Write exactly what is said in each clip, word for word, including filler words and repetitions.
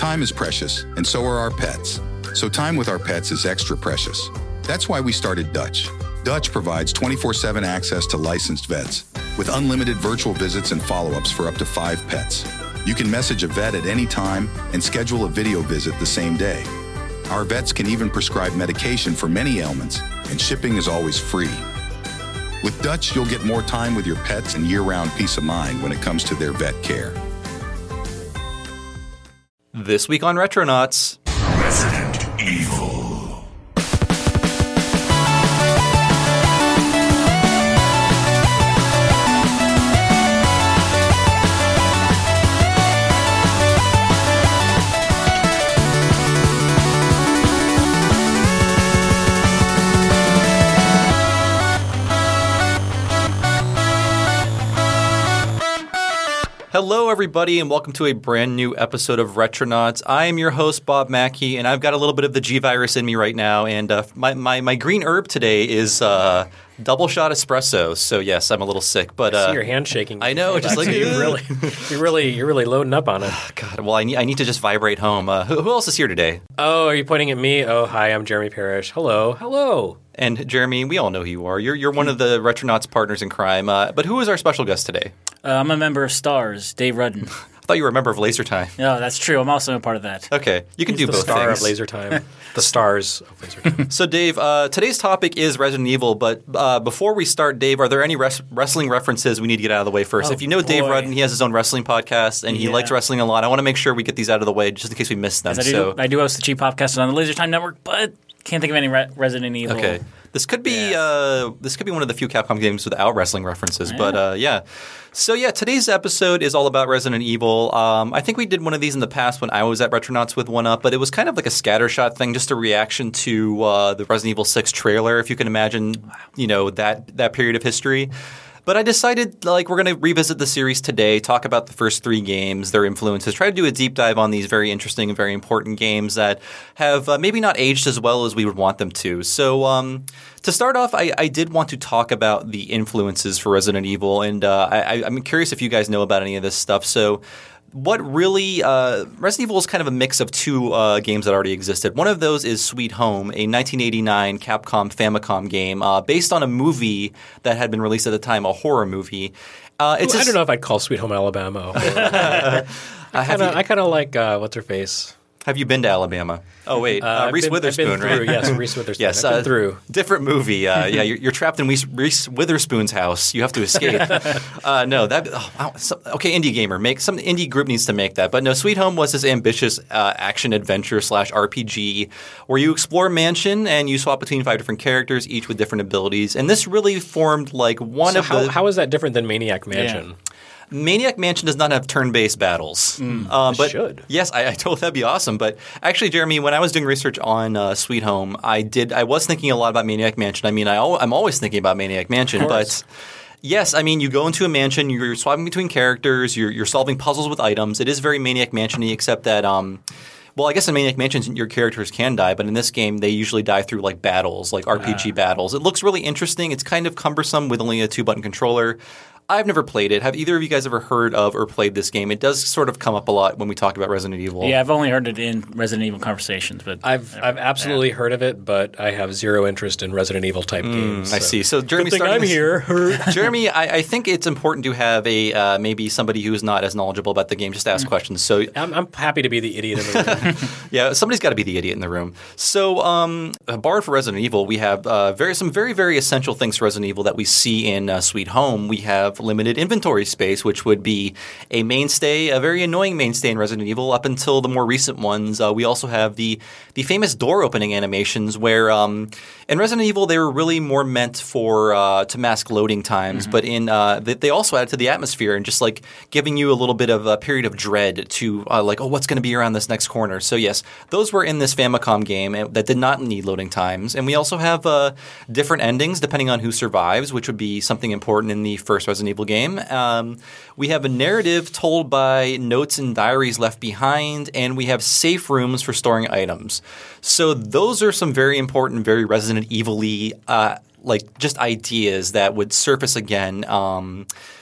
Time is precious, and so are our pets. So time with our pets is extra precious. That's why we started Dutch. Dutch provides twenty-four seven access to licensed vets, with unlimited virtual visits and follow-ups for up to five pets. You can message a vet at any time and schedule a video visit the same day. Our vets can even prescribe medication for many ailments, and shipping is always free. With Dutch, you'll get more time with your pets and year-round peace of mind when it comes to their vet care. This week on Retronauts, Resident Evil. Hello, everybody, and welcome to a brand new episode of Retronauts. I am your host, Bob Mackey, and I've got a little bit of the G-Virus in me right now, and uh, my, my, my green herb today is uh, double shot espresso, so yes, I'm a little sick. But uh, I see your hand shaking. I know, just like you really, you're really, you're really loading up on it. God, well, I need, I need to just vibrate home. Uh, who, who else is here today? Oh, are you pointing at me? Oh, hi, I'm Jeremy Parrish. Hello, hello. And Jeremy, we all know who you are. You're you're one of the Retronauts partners in crime. Uh, but who is our special guest today? Uh, I'm a member of STARS, Dave Rudden. I thought you were a member of Laser Time. No, that's true. I'm also a part of that. Okay, you can He's do the both star things. of Laser Time. The stars of Laser Time. So, Dave, uh, today's topic is Resident Evil, but uh, before we start, Dave, are there any res- wrestling references we need to get out of the way first? Oh, if you know Dave boy. Rudden, he has his own wrestling podcast, and he Yeah. likes wrestling a lot. I want to make sure we get these out of the way just in case we miss them. I do, So, I do host the Cheap Podcast on the Laser Time Network, but can't think of any re- Resident Evil. okay. This could be Yeah. uh, this could be one of the few Capcom games without wrestling references, Yeah. but uh, yeah. So yeah, today's episode is all about Resident Evil. Um, I think we did one of these in the past when I was at Retronauts with One Up, but it was kind of like a scattershot thing, just a reaction to uh, the Resident Evil six trailer, if you can imagine, you know, that that period of history. But I decided, like, we're going to revisit the series today, talk about the first three games, their influences, try to do a deep dive on these very interesting and very important games that have uh, maybe not aged as well as we would want them to. So um, to start off, I, I did want to talk about the influences for Resident Evil, and uh, I, I'm curious if you guys know about any of this stuff. So what really uh, – Resident Evil is kind of a mix of two uh, games that already existed. One of those is Sweet Home, a nineteen eighty-nine Capcom Famicom game uh, based on a movie that had been released at the time, a horror movie. Uh, it's Ooh, a, I don't know if I'd call Sweet Home Alabama. I kind of, I kind of like uh, what's her face. Have you been to Alabama? Oh, wait. Uh, Uh, Reese I've been, Witherspoon, I've been through, right? Yes, Reese Witherspoon. Yes, I've been uh, through. Different movie. Uh, yeah, you're, you're trapped in Reese, Reese Witherspoon's house. You have to escape. uh, no, that oh, wow, so, okay. Indie gamer, make some indie group needs to make that. But no, Sweet Home was this ambitious uh, action adventure slash R P G where you explore a mansion and you swap between five different characters, each with different abilities. And this really formed like one So of how, the. how is that different than Maniac Mansion? Yeah. Maniac Mansion does not have turn-based battles. Mm, uh, but should. Yes, I, I told that'd be awesome. But actually, Jeremy, when I was doing research on uh, Sweet Home, I did. I was thinking a lot about Maniac Mansion. I mean, I al- I'm always thinking about Maniac Mansion, but. Yes, I mean, you go into a mansion, you're swapping between characters, you're, you're solving puzzles with items. It is very Maniac Mansion-y, except that, um, well, I guess in Maniac Mansion, your characters can die, but in this game, they usually die through, like, battles, like R P G uh. battles. It looks really interesting. It's kind of cumbersome with only a two-button controller. I've never played it. Have either of you guys ever heard of or played this game? It does sort of come up a lot when we talk about Resident Evil. Yeah, I've only heard it in Resident Evil conversations, but I've I've absolutely yeah. heard of it, but I have zero interest in Resident Evil type mm, games. I so. see. So Jeremy, Good thing I'm this, here. Jeremy, I, I think it's important to have a uh, maybe somebody who's not as knowledgeable about the game just ask mm. questions. So I'm, I'm happy to be the idiot in the room. Yeah, somebody's got to be the idiot in the room. So, um, barred for Resident Evil, we have uh, very some very very essential things for Resident Evil that we see in uh, Sweet Home. We have limited inventory space, which would be a mainstay, a very annoying mainstay in Resident Evil up until the more recent ones. Uh, we also have the the famous door opening animations where um, in Resident Evil they were really more meant for uh, to mask loading times, mm-hmm. but in uh, they, they also added to the atmosphere and just like giving you a little bit of a period of dread to uh, like, oh, what's going to be around this next corner. So yes, those were in this Famicom game that did not need loading times. And we also have uh, different endings depending on who survives, which would be something important in the first Resident Evil game. Um, we have a narrative told by notes and diaries left behind, and we have safe rooms for storing items. So those are some very important, very Resident Evil-y, uh, like just ideas that would surface again. Um,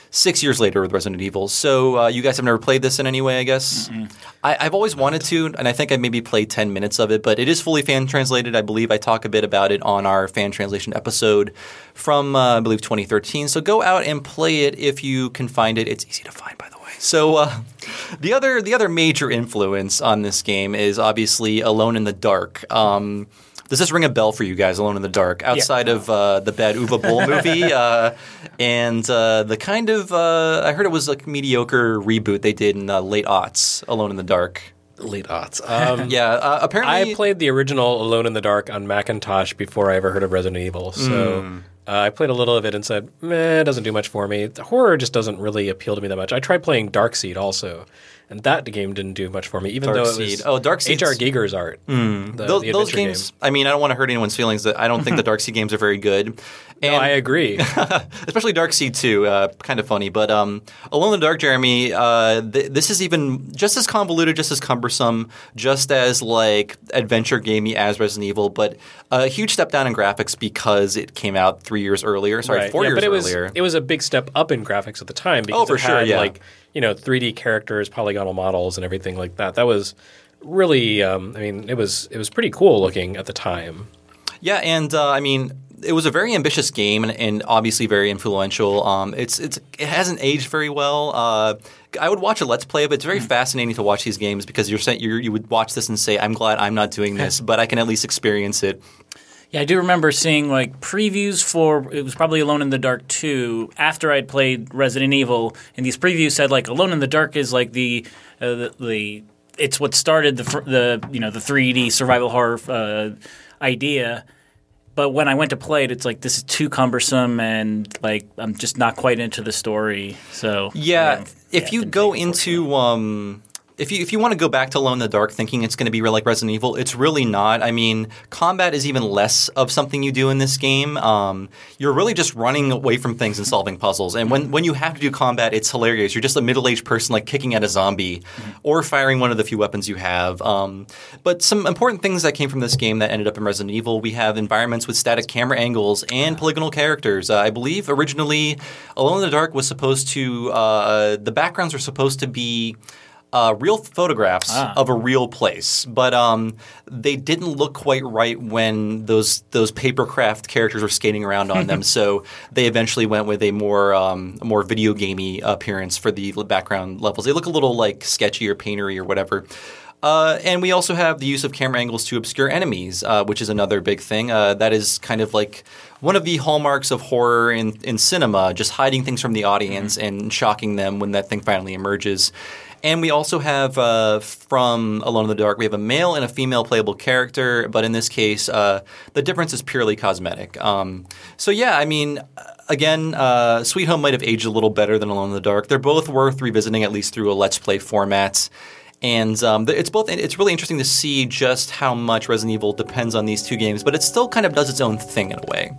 six years later with Resident Evil. So uh, you guys have never played this in any way, I guess? I, I've always wanted to, and I think I maybe played ten minutes of it, but it is fully fan translated. I believe I talk a bit about it on our fan translation episode from, uh, I believe, twenty thirteen. So go out and play it if you can find it. It's easy to find, by the way. So uh, the other the other major influence on this game is obviously Alone in the Dark. Um, does this ring a bell for you guys, Alone in the Dark? Outside yeah. of uh, the bad Uwe Boll movie uh, and uh, the kind of uh, – I heard it was like a mediocre reboot they did in the late aughts, Alone in the Dark. Late aughts. Um, yeah, uh, apparently – I played the original Alone in the Dark on Macintosh before I ever heard of Resident Evil, so mm. – Uh, I played a little of it and said, meh, it doesn't do much for me. The horror just doesn't really appeal to me that much. I tried playing Darkseid also, and that game didn't do much for me, even Dark though Seed. it was oh, Darkseid. H R. Giger's art. Mm. The, those, the those games, game. I mean, I don't want to hurt anyone's feelings. That I don't think the Darkseid games are very good. And no, I agree. especially Darkseid two, uh, kind of funny. But um, Alone in the Dark, Jeremy, uh, th- this is even just as convoluted, just as cumbersome, just as like adventure gamey as Resident Evil, but a huge step down in graphics because it came out three years earlier. Sorry, right. four yeah, years but it earlier. Was, it was a big step up in graphics at the time because oh, for it had sure, yeah. like you know three D characters, polygonal models, and everything like that. That was really, um, I mean, it was it was pretty cool looking at the time. Yeah, and uh, I mean, it was a very ambitious game and, and obviously very influential. Um, it's it's it hasn't aged very well. Uh, I would watch a Let's Play of it. It's very mm. fascinating to watch these games because you're, you're you would watch this and say, "I'm glad I'm not doing this, but I can at least experience it." Yeah, I do remember seeing like previews for it was probably Alone in the Dark two after I'd played Resident Evil, and these previews said like Alone in the Dark is like the uh, the, the it's what started the the you know the three D survival horror uh, idea. But when I went to play it, it's like this is too cumbersome and like I'm just not quite into the story. So yeah, um, if yeah, you go into um, if you if you want to go back to Alone in the Dark thinking it's going to be like Resident Evil, it's really not. I mean, combat is even less of something you do in this game. Um, you're really just running away from things and solving puzzles. And when, when you have to do combat, it's hilarious. You're just a middle-aged person like kicking at a zombie mm-hmm. or firing one of the few weapons you have. Um, but some important things that came from this game that ended up in Resident Evil, we have environments with static camera angles and polygonal characters. Uh, I believe originally Alone in the Dark was supposed to uh, – the backgrounds were supposed to be – Uh, real photographs ah. of a real place, but um, they didn't look quite right when those those papercraft characters were skating around on them. So they eventually went with a more um, a more video gamey appearance for the background levels. They look a little like sketchy or paintery or whatever. Uh, and we also have the use of camera angles to obscure enemies, uh, which is another big thing. Uh, that is kind of like one of the hallmarks of horror in, in cinema, just hiding things from the audience mm-hmm. and shocking them when that thing finally emerges. And we also have uh, from Alone in the Dark, we have a male and a female playable character, but in this case, uh, the difference is purely cosmetic. Um, so yeah, I mean, again, uh, Sweet Home might have aged a little better than Alone in the Dark. They're both worth revisiting, at least through a Let's Play format. And um, it's both. It's really interesting to see just how much Resident Evil depends on these two games, but it still kind of does its own thing in a way.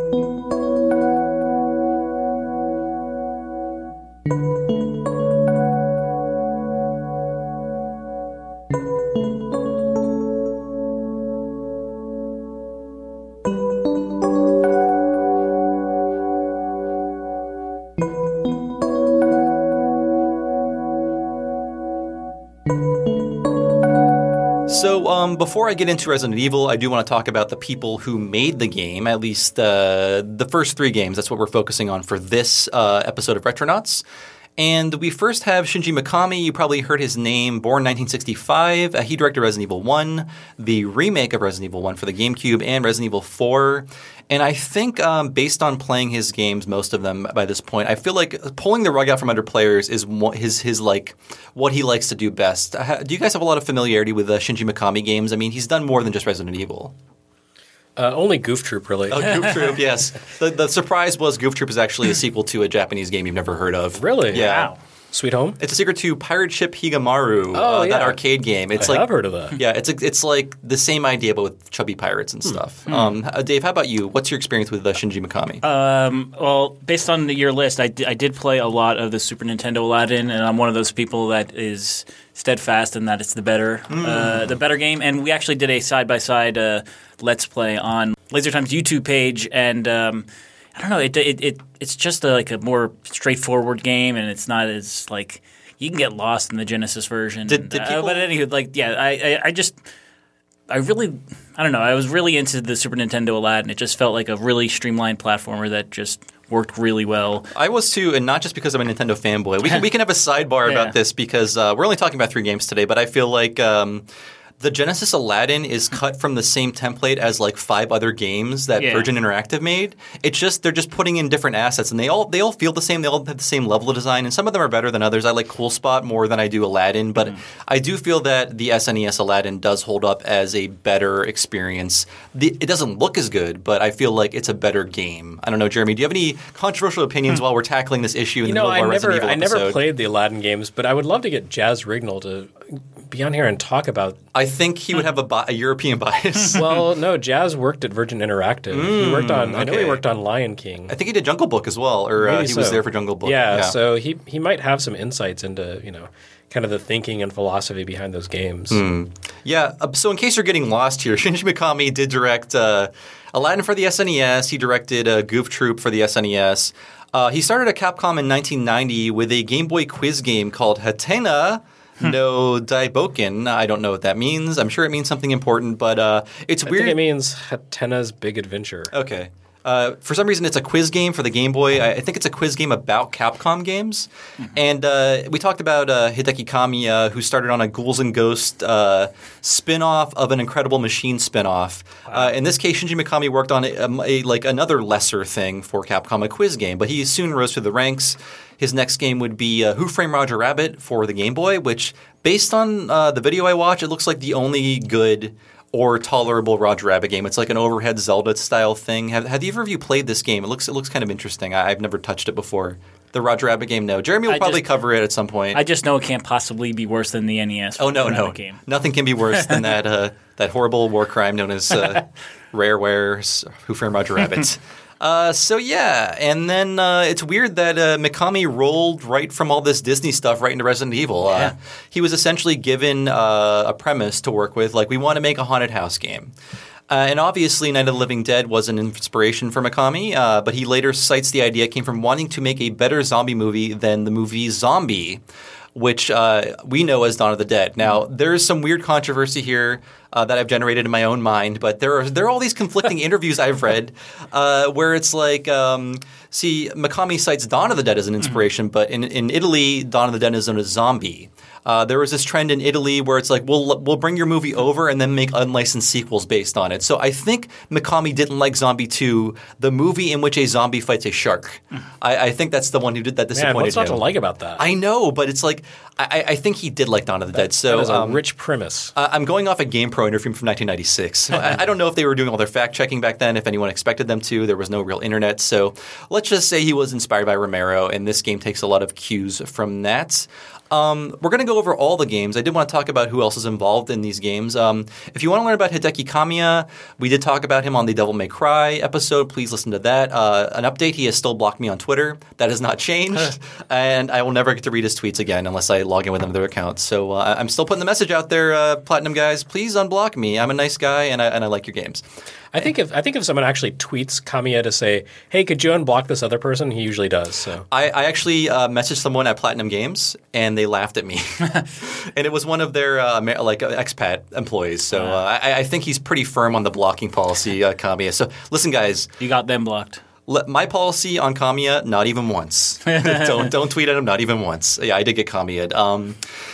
So um, before I get into Resident Evil, I do want to talk about the people who made the game, at least uh, the first three games. That's what we're focusing on for this uh, episode of Retronauts. And we first have Shinji Mikami. You probably heard his name. Born nineteen sixty-five. Uh, he directed Resident Evil one, the remake of Resident Evil one for the GameCube, and Resident Evil four. And I think um, based on playing his games, most of them by this point, I feel like pulling the rug out from under players is his his like what he likes to do best. Uh, do you guys have a lot of familiarity with uh, Shinji Mikami games? I mean, he's done more than just Resident Evil. Uh, only Goof Troop, really. Oh, Goof Troop, yes. The, the surprise was Goof Troop is actually a sequel to a Japanese game you've never heard of. Really? Yeah. Wow. Sweet Home? It's a sequel to Pirate Ship Higemaru, oh, uh, yeah. that arcade game. It's I like, have heard of that. Yeah, it's a, it's like the same idea but with chubby pirates and stuff. Hmm. Um, uh, Dave, how about you? What's your experience with uh, Shinji Mikami? Um, well, based on your list, I, d- I did play a lot of the Super Nintendo Aladdin, and I'm one of those people that is steadfast in that it's the better mm. uh, the better game. And we actually did a side-by-side uh, Let's Play on LaserTime's YouTube page, and um, I don't know. It it, it it's just a, like a more straightforward game, and it's not as like you can get lost in the Genesis version. Did, did people, uh, but anyway, like yeah, I, I I just I really I don't know. I was really into the Super Nintendo Aladdin. It just felt like a really streamlined platformer that just worked really well. I was too, and not just because I'm a Nintendo fanboy. We can we can have a sidebar yeah. about this because uh, we're only talking about three games today, but I feel like. Um, The Genesis Aladdin is cut from the same template as like five other games that Yeah. Virgin Interactive made. It's just they're just putting in different assets, and they all they all feel the same. They all have the same level of design, and some of them are better than others. I like Cool Spot more than I do Aladdin, but mm. I do feel that the S N E S Aladdin does hold up as a better experience. The, it doesn't look as good, but I feel like it's a better game. I don't know, Jeremy. Do you have any controversial opinions hmm. while we're tackling this issue in you the know, middle of our I never, Resident Evil I episode? never played the Aladdin games, but I would love to get Jazz Rignall to be on here and talk about. I think he would have a, bi- a European bias. Well, no, Jazz worked at Virgin Interactive. Mm, he worked on. I know okay. he worked on Lion King. I think he did Jungle Book as well, or uh, he so. was there for Jungle Book. Yeah, yeah, so he he might have some insights into you know kind of the thinking and philosophy behind those games. Mm. Yeah. Uh, so in case you're getting lost here, Shinji Mikami did direct uh, Aladdin for the S N E S. He directed uh, Goof Troop for the S N E S. Uh, he started at Capcom in nineteen ninety with a Game Boy quiz game called Hatena no Daiboken. I don't know what that means. I'm sure it means something important, but uh, it's I weird. think it means Hatena's Big Adventure. Okay. Uh, for some reason, it's a quiz game for the Game Boy. I, I think it's a quiz game about Capcom games. Mm-hmm. And uh, we talked about uh, Hideki Kamiya, who started on a Ghouls and Ghosts uh, spin-off of an Incredible Machine spin-off. Wow. Uh, in this case, Shinji Mikami worked on a, a, a, like another lesser thing for Capcom, a quiz game. But he soon rose through the ranks. His next game would be uh, Who Framed Roger Rabbit for the Game Boy, which, based on uh, the video I watched, it looks like the only good or tolerable Roger Rabbit game. It's like an overhead Zelda-style thing. Have, have either of you played this game? It looks it looks kind of interesting. I, I've never touched it before. The Roger Rabbit game, no. Jeremy will I probably just, cover it at some point. I just know it can't possibly be worse than the N E S. Oh, no, no. Game. Nothing can be worse than that uh, that horrible war crime known as uh, Rareware, Who Framed Roger Rabbit. Uh, so yeah, and then uh, it's weird that uh, Mikami rolled right from all this Disney stuff right into Resident Evil. Uh, yeah. He was essentially given uh, a premise to work with, like we want to make a haunted house game. Uh, and obviously, Night of the Living Dead was an inspiration for Mikami, uh, but he later cites the idea came from wanting to make a better zombie movie than the movie Zombie, which uh, we know as Dawn of the Dead. Now, there's some weird controversy here uh, that I've generated in my own mind, but there are there are all these conflicting interviews I've read uh, where it's like, um, see, Mikami cites Dawn of the Dead as an inspiration, mm-hmm. but in, in Italy, Dawn of the Dead is known as Zombie. Uh, there was this trend in Italy where it's like, we'll we'll bring your movie over and then make unlicensed sequels based on it. So I think Mikami didn't like Zombie two, the movie in which a zombie fights a shark. I, I think that's the one who did that disappointed Man, what's not him. to like about that? I know, but it's like I, I think he did like Dawn of the Dead. So that is a um, rich premise. uh, I'm going off a GamePro interview from nineteen ninety-six. So I, I don't know if they were doing all their fact checking back then. If anyone expected them to, there was no real internet. So let's just say he was inspired by Romero, and this game takes a lot of cues from that. Um, we're going to go over all the games. I did want to talk about who else is involved in these games. Um, if you want to learn about Hideki Kamiya, we did talk about him on the Devil May Cry episode. Please listen to that. Uh, an update, he has still blocked me on Twitter. That has not changed. And I will never get to read his tweets again unless I log in with another account. So uh, I'm still putting the message out there, uh, Platinum guys. Please unblock me. I'm a nice guy, and I, and I like your games. I think if I think if someone actually tweets Kamiya to say, "Hey, could you unblock this other person?" He usually does. So I, I actually uh, messaged someone at Platinum Games, and they laughed at me. And it was one of their uh, like uh, expat employees. So uh, I, I think he's pretty firm on the blocking policy, uh, Kamiya. So listen, guys, You got them blocked. let, my policy on Kamiya, not even once. don't don't tweet at him, not even once. Yeah, I did get Kamiya'd. Um,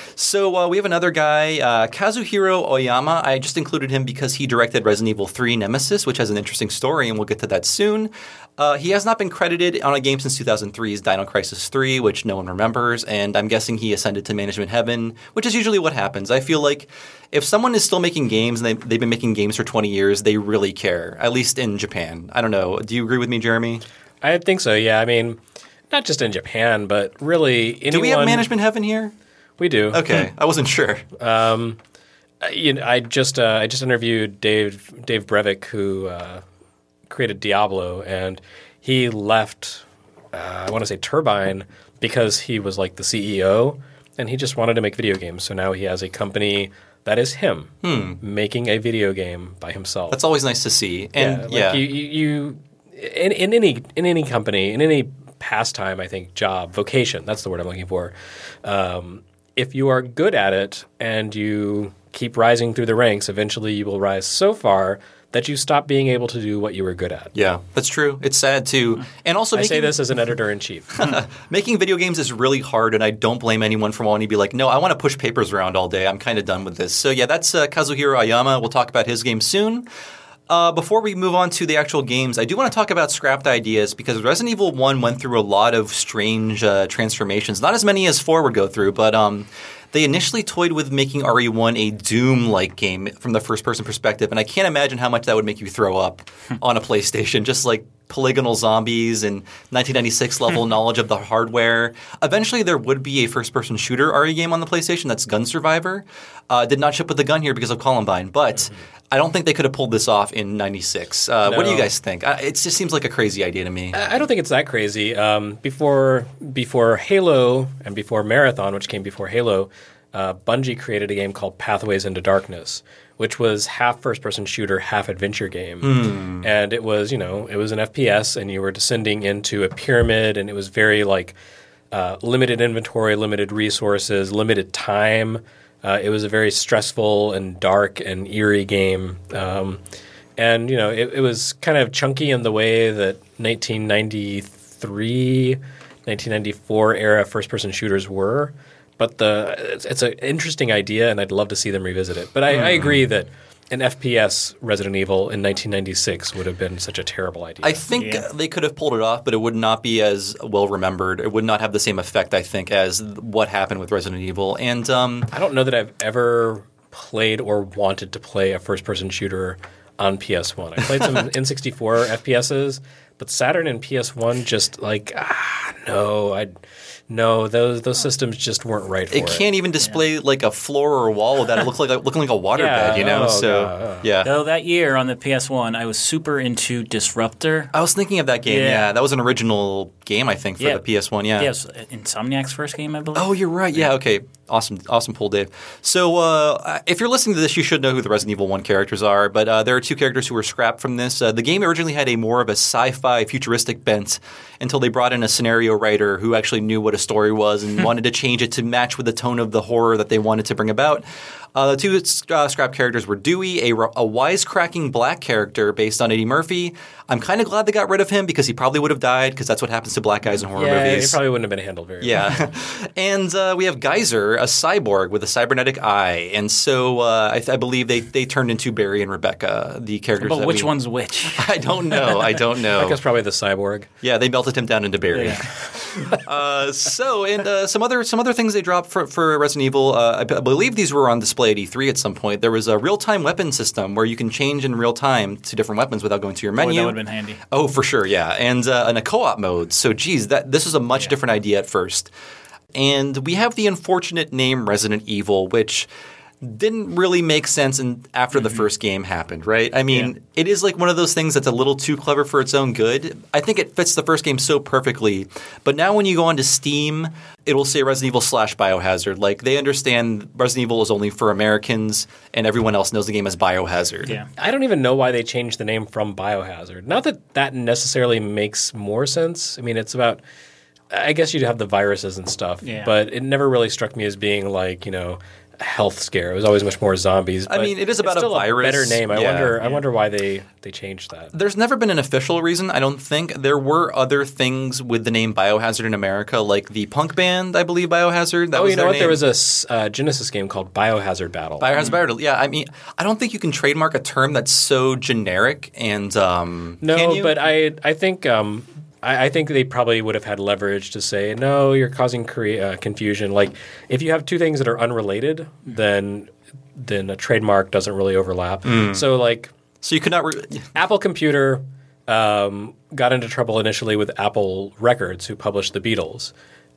So uh, we have another guy, uh, Kazuhiro Oyama. I just included him because he directed Resident Evil three Nemesis, which has an interesting story, and we'll get to that soon. Uh, he has not been credited on a game since two thousand three's Dino Crisis three, which no one remembers, and I'm guessing he ascended to management heaven, which is usually what happens. I feel like if someone is still making games and they, they've been making games for twenty years, they really care, at least in Japan. I don't know. Do you agree with me, Jeremy? I think so, yeah. I mean, not just in Japan, but really anyone... Do we have management heaven here? We do. Okay, I wasn't sure. Um, you know, I just uh, I just interviewed Dave Dave Brevik, who uh, created Diablo, and he left. Uh, I want to say Turbine because he was like the C E O, and he just wanted to make video games. So now he has a company that is him hmm. making a video game by himself. That's always nice to see. And yeah, like yeah. you, you, you in, in any in any company, in any pastime, I think, job, vocation, that's the word I'm looking for. Um, if you are good at it and you keep rising through the ranks, eventually you will rise so far that you stop being able to do what you were good at. Yeah, that's true. It's sad too. And also I making, say this as an editor-in-chief. making video games is really hard, and I don't blame anyone for wanting to be like, no, I want to push papers around all day. I'm kind of done with this. So yeah, that's uh, Kazuhiro Ayama. We'll talk about his game soon. Uh, before we move on to the actual games, I do want to talk about scrapped ideas because Resident Evil one went through a lot of strange uh, transformations. Not as many as four would go through, but um, they initially toyed with making R E one a Doom-like game from the first-person perspective, and I can't imagine how much that would make you throw up on a PlayStation, just like polygonal zombies and nineteen ninety-six level knowledge of the hardware. Eventually, there would be a first-person shooter R E game on the PlayStation. That's Gun Survivor. Uh, did not ship with the gun here because of Columbine, but mm-hmm. I don't think they could have pulled this off in ninety-six. Uh, no. What do you guys think? Uh, it just seems like a crazy idea to me. I don't think it's that crazy. Um, before before Halo and before Marathon, which came before Halo, uh, Bungie created a game called Pathways into Darkness, which was half first-person shooter, half adventure game. Mm. And it was, you know, it was an F P S, and you were descending into a pyramid, and it was very, like, uh, limited inventory, limited resources, limited time. Uh, it was a very stressful and dark and eerie game. Um, and, you know, it, it was kind of chunky in the way that nineteen ninety-three, nineteen ninety-four era first-person shooters were. But the it's, it's an interesting idea, and I'd love to see them revisit it. But I, mm. I agree that an F P S Resident Evil in nineteen ninety-six would have been such a terrible idea. I think yeah. they could have pulled it off, but it would not be as well remembered. It would not have the same effect, I think, as what happened with Resident Evil. And um, I don't know that I've ever played or wanted to play a first-person shooter on P S one. I played some N sixty-four F P S's, but Saturn and P S one just like, ah, no, I no, those those systems just weren't right for it. It can't even display yeah. like a floor or a wall that it looked like looking like a waterbed, yeah, you know? Oh, so God, oh. yeah. Though that year on the P S one, I was super into Disruptor. I was thinking of that game. Yeah, Yeah. that was an original game, I think, for Yeah. the P S one. Yeah. Yeah, it was Insomniac's first game, I believe. Oh, you're right. Yeah. Okay. Awesome. Awesome pull, Dave. So uh, if you're listening to this, you should know who the Resident Evil one characters are. But uh, there are two characters who were scrapped from this. Uh, the game originally had a more of a sci-fi futuristic bent until they brought in a scenario writer who actually knew what a story was and wanted to change it to match with the tone of the horror that they wanted to bring about. Uh, the two uh, scrap characters were Dewey, a, a wisecracking black character based on Eddie Murphy. I'm kind of glad they got rid of him because he probably would have died because that's what happens to black guys in horror yeah, movies. he probably wouldn't have been handled very yeah. well. Yeah. And uh, we have Geyser, a cyborg with a cybernetic eye. And so uh, I, I believe they, they turned into Barry and Rebecca, the characters But that which we, one's which? I don't know. I don't know. Rebecca's probably the cyborg. Yeah, they melted him down into Barry. Yeah. uh, so, and uh, some other some other things they dropped for, for Resident Evil. Uh, I, b- I believe these were on display at E three at some point. There was a real-time weapon system where you can change in real time to different weapons without going to your menu. Boy, that would have been handy. Oh, for sure, yeah. And, uh, and a co-op mode. So, geez, that this was a much Yeah. different idea at first. And we have the unfortunate name Resident Evil, which didn't really make sense in, after mm-hmm. the first game happened, right? I mean, yeah. it is like one of those things that's a little too clever for its own good. I think it fits the first game so perfectly. But now when you go onto Steam, it'll say Resident Evil slash Biohazard. Like, they understand Resident Evil is only for Americans and everyone else knows the game as Biohazard. Yeah. I don't even know why they changed the name from Biohazard. Not that that necessarily makes more sense. I mean, it's about – I guess you'd have the viruses and stuff. Yeah. But it never really struck me as being like, you know – health scare. It was always much more zombies. I mean, it is about it's still a virus. A better name. I yeah. wonder. Yeah. I wonder why they, they changed that. There's never been an official reason. I don't think there were other things with the name Biohazard in America, like the punk band. I believe Biohazard. That oh, was you know their what? name. There was a uh, Genesis game called Biohazard Battle. Biohazard mm-hmm. Battle. Yeah, I mean, I don't think you can trademark a term that's so generic. And um, no, can you? but I I think. Um, I think they probably would have had leverage to say, no, you're causing cre- uh, confusion. Like, if you have two things that are unrelated, then then a trademark doesn't really overlap. Mm. So, like, so you could not. Re- Apple Computer um, got into trouble initially with Apple Records, who published the Beatles.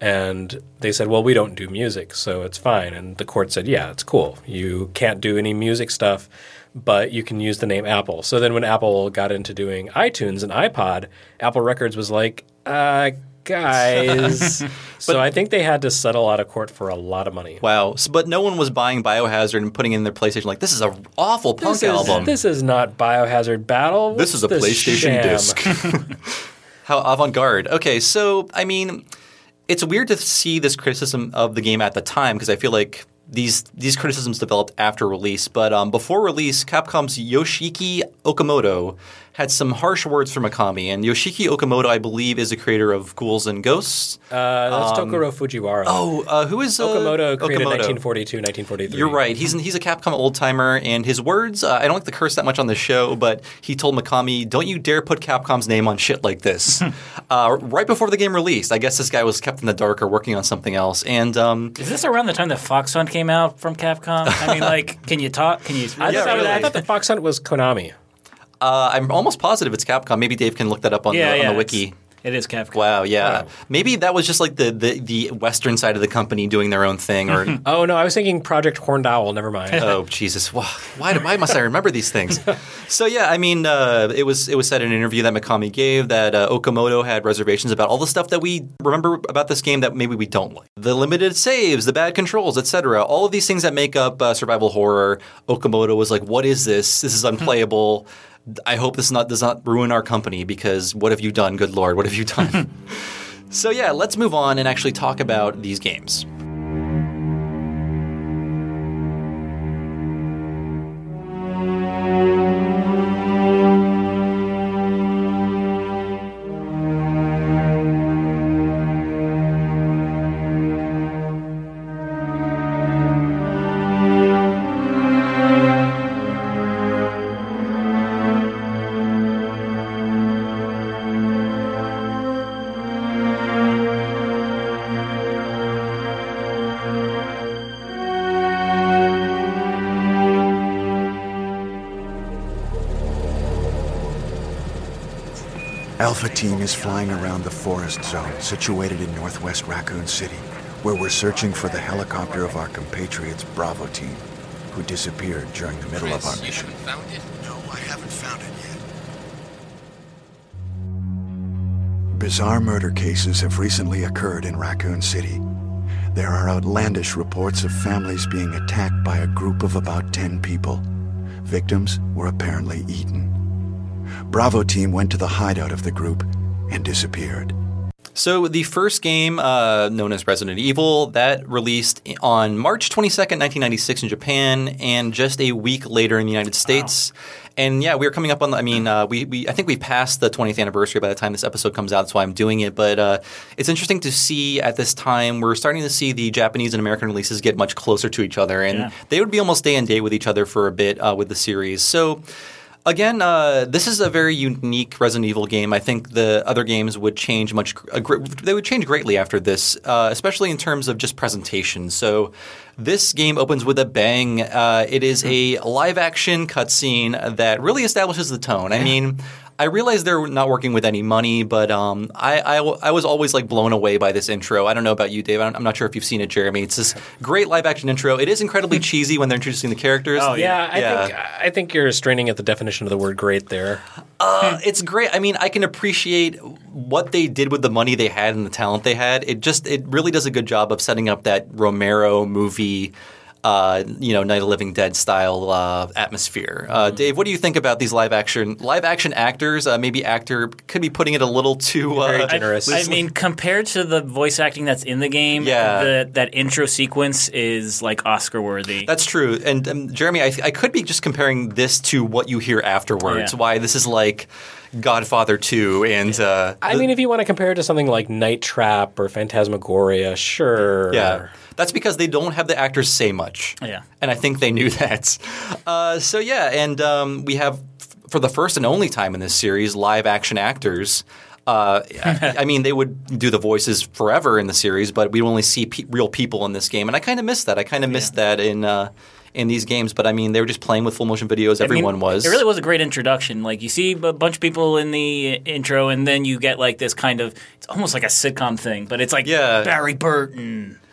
And they said, well, we don't do music, so it's fine. And the court said, yeah, it's cool. You can't do any music stuff, but you can use the name Apple. So then when Apple got into doing iTunes and iPod, Apple Records was like, uh, guys. So I think they had to settle out of court for a lot of money. Wow. So, but no one was buying Biohazard and putting it in their PlayStation like, this is an awful punk This is, album. this is not Biohazard Battle. This is a What's PlayStation sham? disc. How avant-garde. Okay, so, I mean, it's weird to see this criticism of the game at the time because I feel like these these criticisms developed after release. But um, before release, Capcom's Yoshiki Okamoto had some harsh words for Mikami. And Yoshiki Okamoto, I believe, is the creator of Ghouls and Ghosts. Uh, that's Tokuro Fujiwara. Oh, uh, who is uh, Okamoto created Okamoto? nineteen forty-two, nineteen forty-three. You're right. He's he's a Capcom old timer, and his words. Uh, I don't like to curse that much on the show, but he told Mikami, "Don't you dare put Capcom's name on shit like this." uh, right before the game released, I guess this guy was kept in the dark or working on something else. And um, Is this around the time that Fox Hunt came out from Capcom? I mean, like, can you talk? Can you? I, Yeah, thought, really. I thought the Fox Hunt was Konami. uh, I'm almost positive it's Capcom. Maybe Dave can look that up on yeah, the, yeah, on the it's- wiki. It is Capcom. Wow, yeah. Wow. Maybe that was just like the, the, the Western side of the company doing their own thing, or Oh, no, I was thinking Project Horned Owl. Never mind. oh Jesus! Why, why, why must I remember these things? So yeah, I mean, uh, it was it was said in an interview that Mikami gave that uh, Okamoto had reservations about all the stuff that we remember about this game that maybe we don't like, the limited saves, the bad controls, et cetera. All of these things that make up uh, survival horror. Okamoto was like, "What is this? This is unplayable." I hope this not does not ruin our company because what have you done? Good Lord, what have you done? So yeah, let's move on and actually talk about these games. Alpha Team is flying around the forest zone situated in northwest Raccoon City, where we're searching for the helicopter of our compatriots Bravo Team, who disappeared during the middle of our mission. found it? No, I haven't found it yet. Bizarre murder cases have recently occurred in Raccoon City. There are outlandish reports of families being attacked by a group of about ten people. Victims were apparently eaten. Bravo Team went to the hideout of the group and disappeared. So the first game, uh, known as Resident Evil, that released on March twenty-second, nineteen ninety-six in Japan, and just a week later in the United States. Wow. And yeah, we were coming up on. I mean, uh, we we I think we passed the twentieth anniversary by the time this episode comes out. That's why I'm doing it. But uh, it's interesting to see at this time we're starting to see the Japanese and American releases get much closer to each other, and yeah. they would be almost day and day with each other for a bit uh, with the series. So. Again, uh, this is a very unique Resident Evil game. I think the other games would change much. Uh, gr- they would change greatly after this, uh, especially in terms of just presentation. So, this game opens with a bang. Uh, it is a live-action cutscene that really establishes the tone. I mean, I realize they're not working with any money, but um, I, I, I was always like blown away by this intro. I don't know about you, Dave. I'm not sure if you've seen it, Jeremy. It's this great live-action intro. It is incredibly cheesy when they're introducing the characters. Oh, Yeah, I Yeah. think I think you're straining at the definition of the word "great" there. Uh, it's great. I mean, I can appreciate what they did with the money they had and the talent they had. It just it really does a good job of setting up that Romero movie, uh, you know, Night of the Living Dead style uh, atmosphere. Uh, Dave, what do you think about these live action live action actors? Uh, maybe actor could be putting it a little too Very uh, generous. I mean, compared to the voice acting that's in the game, Yeah. the, that intro sequence is like Oscar worthy. That's true. And um, Jeremy, I, I could be just comparing this to what you hear afterwards. Yeah. Why this is like Godfather two and uh, I mean, if you want to compare it to something like Night Trap or Phantasmagoria, sure. yeah. That's because they don't have the actors say much. Yeah. And I think they knew that. Uh, so, yeah, and um, we have, f- for the first and only time in this series, live-action actors. Uh, I, I mean, they would do the voices forever in the series, but we only see pe- real people in this game. And I kind of missed that. I kind of missed that in uh, in these games. But, I mean, they were just playing with full-motion videos. Everyone I mean, was. It really was a great introduction. Like, you see a bunch of people in the intro, and then you get, like, this kind of – it's almost like a sitcom thing, but it's like Yeah. Barry Burton.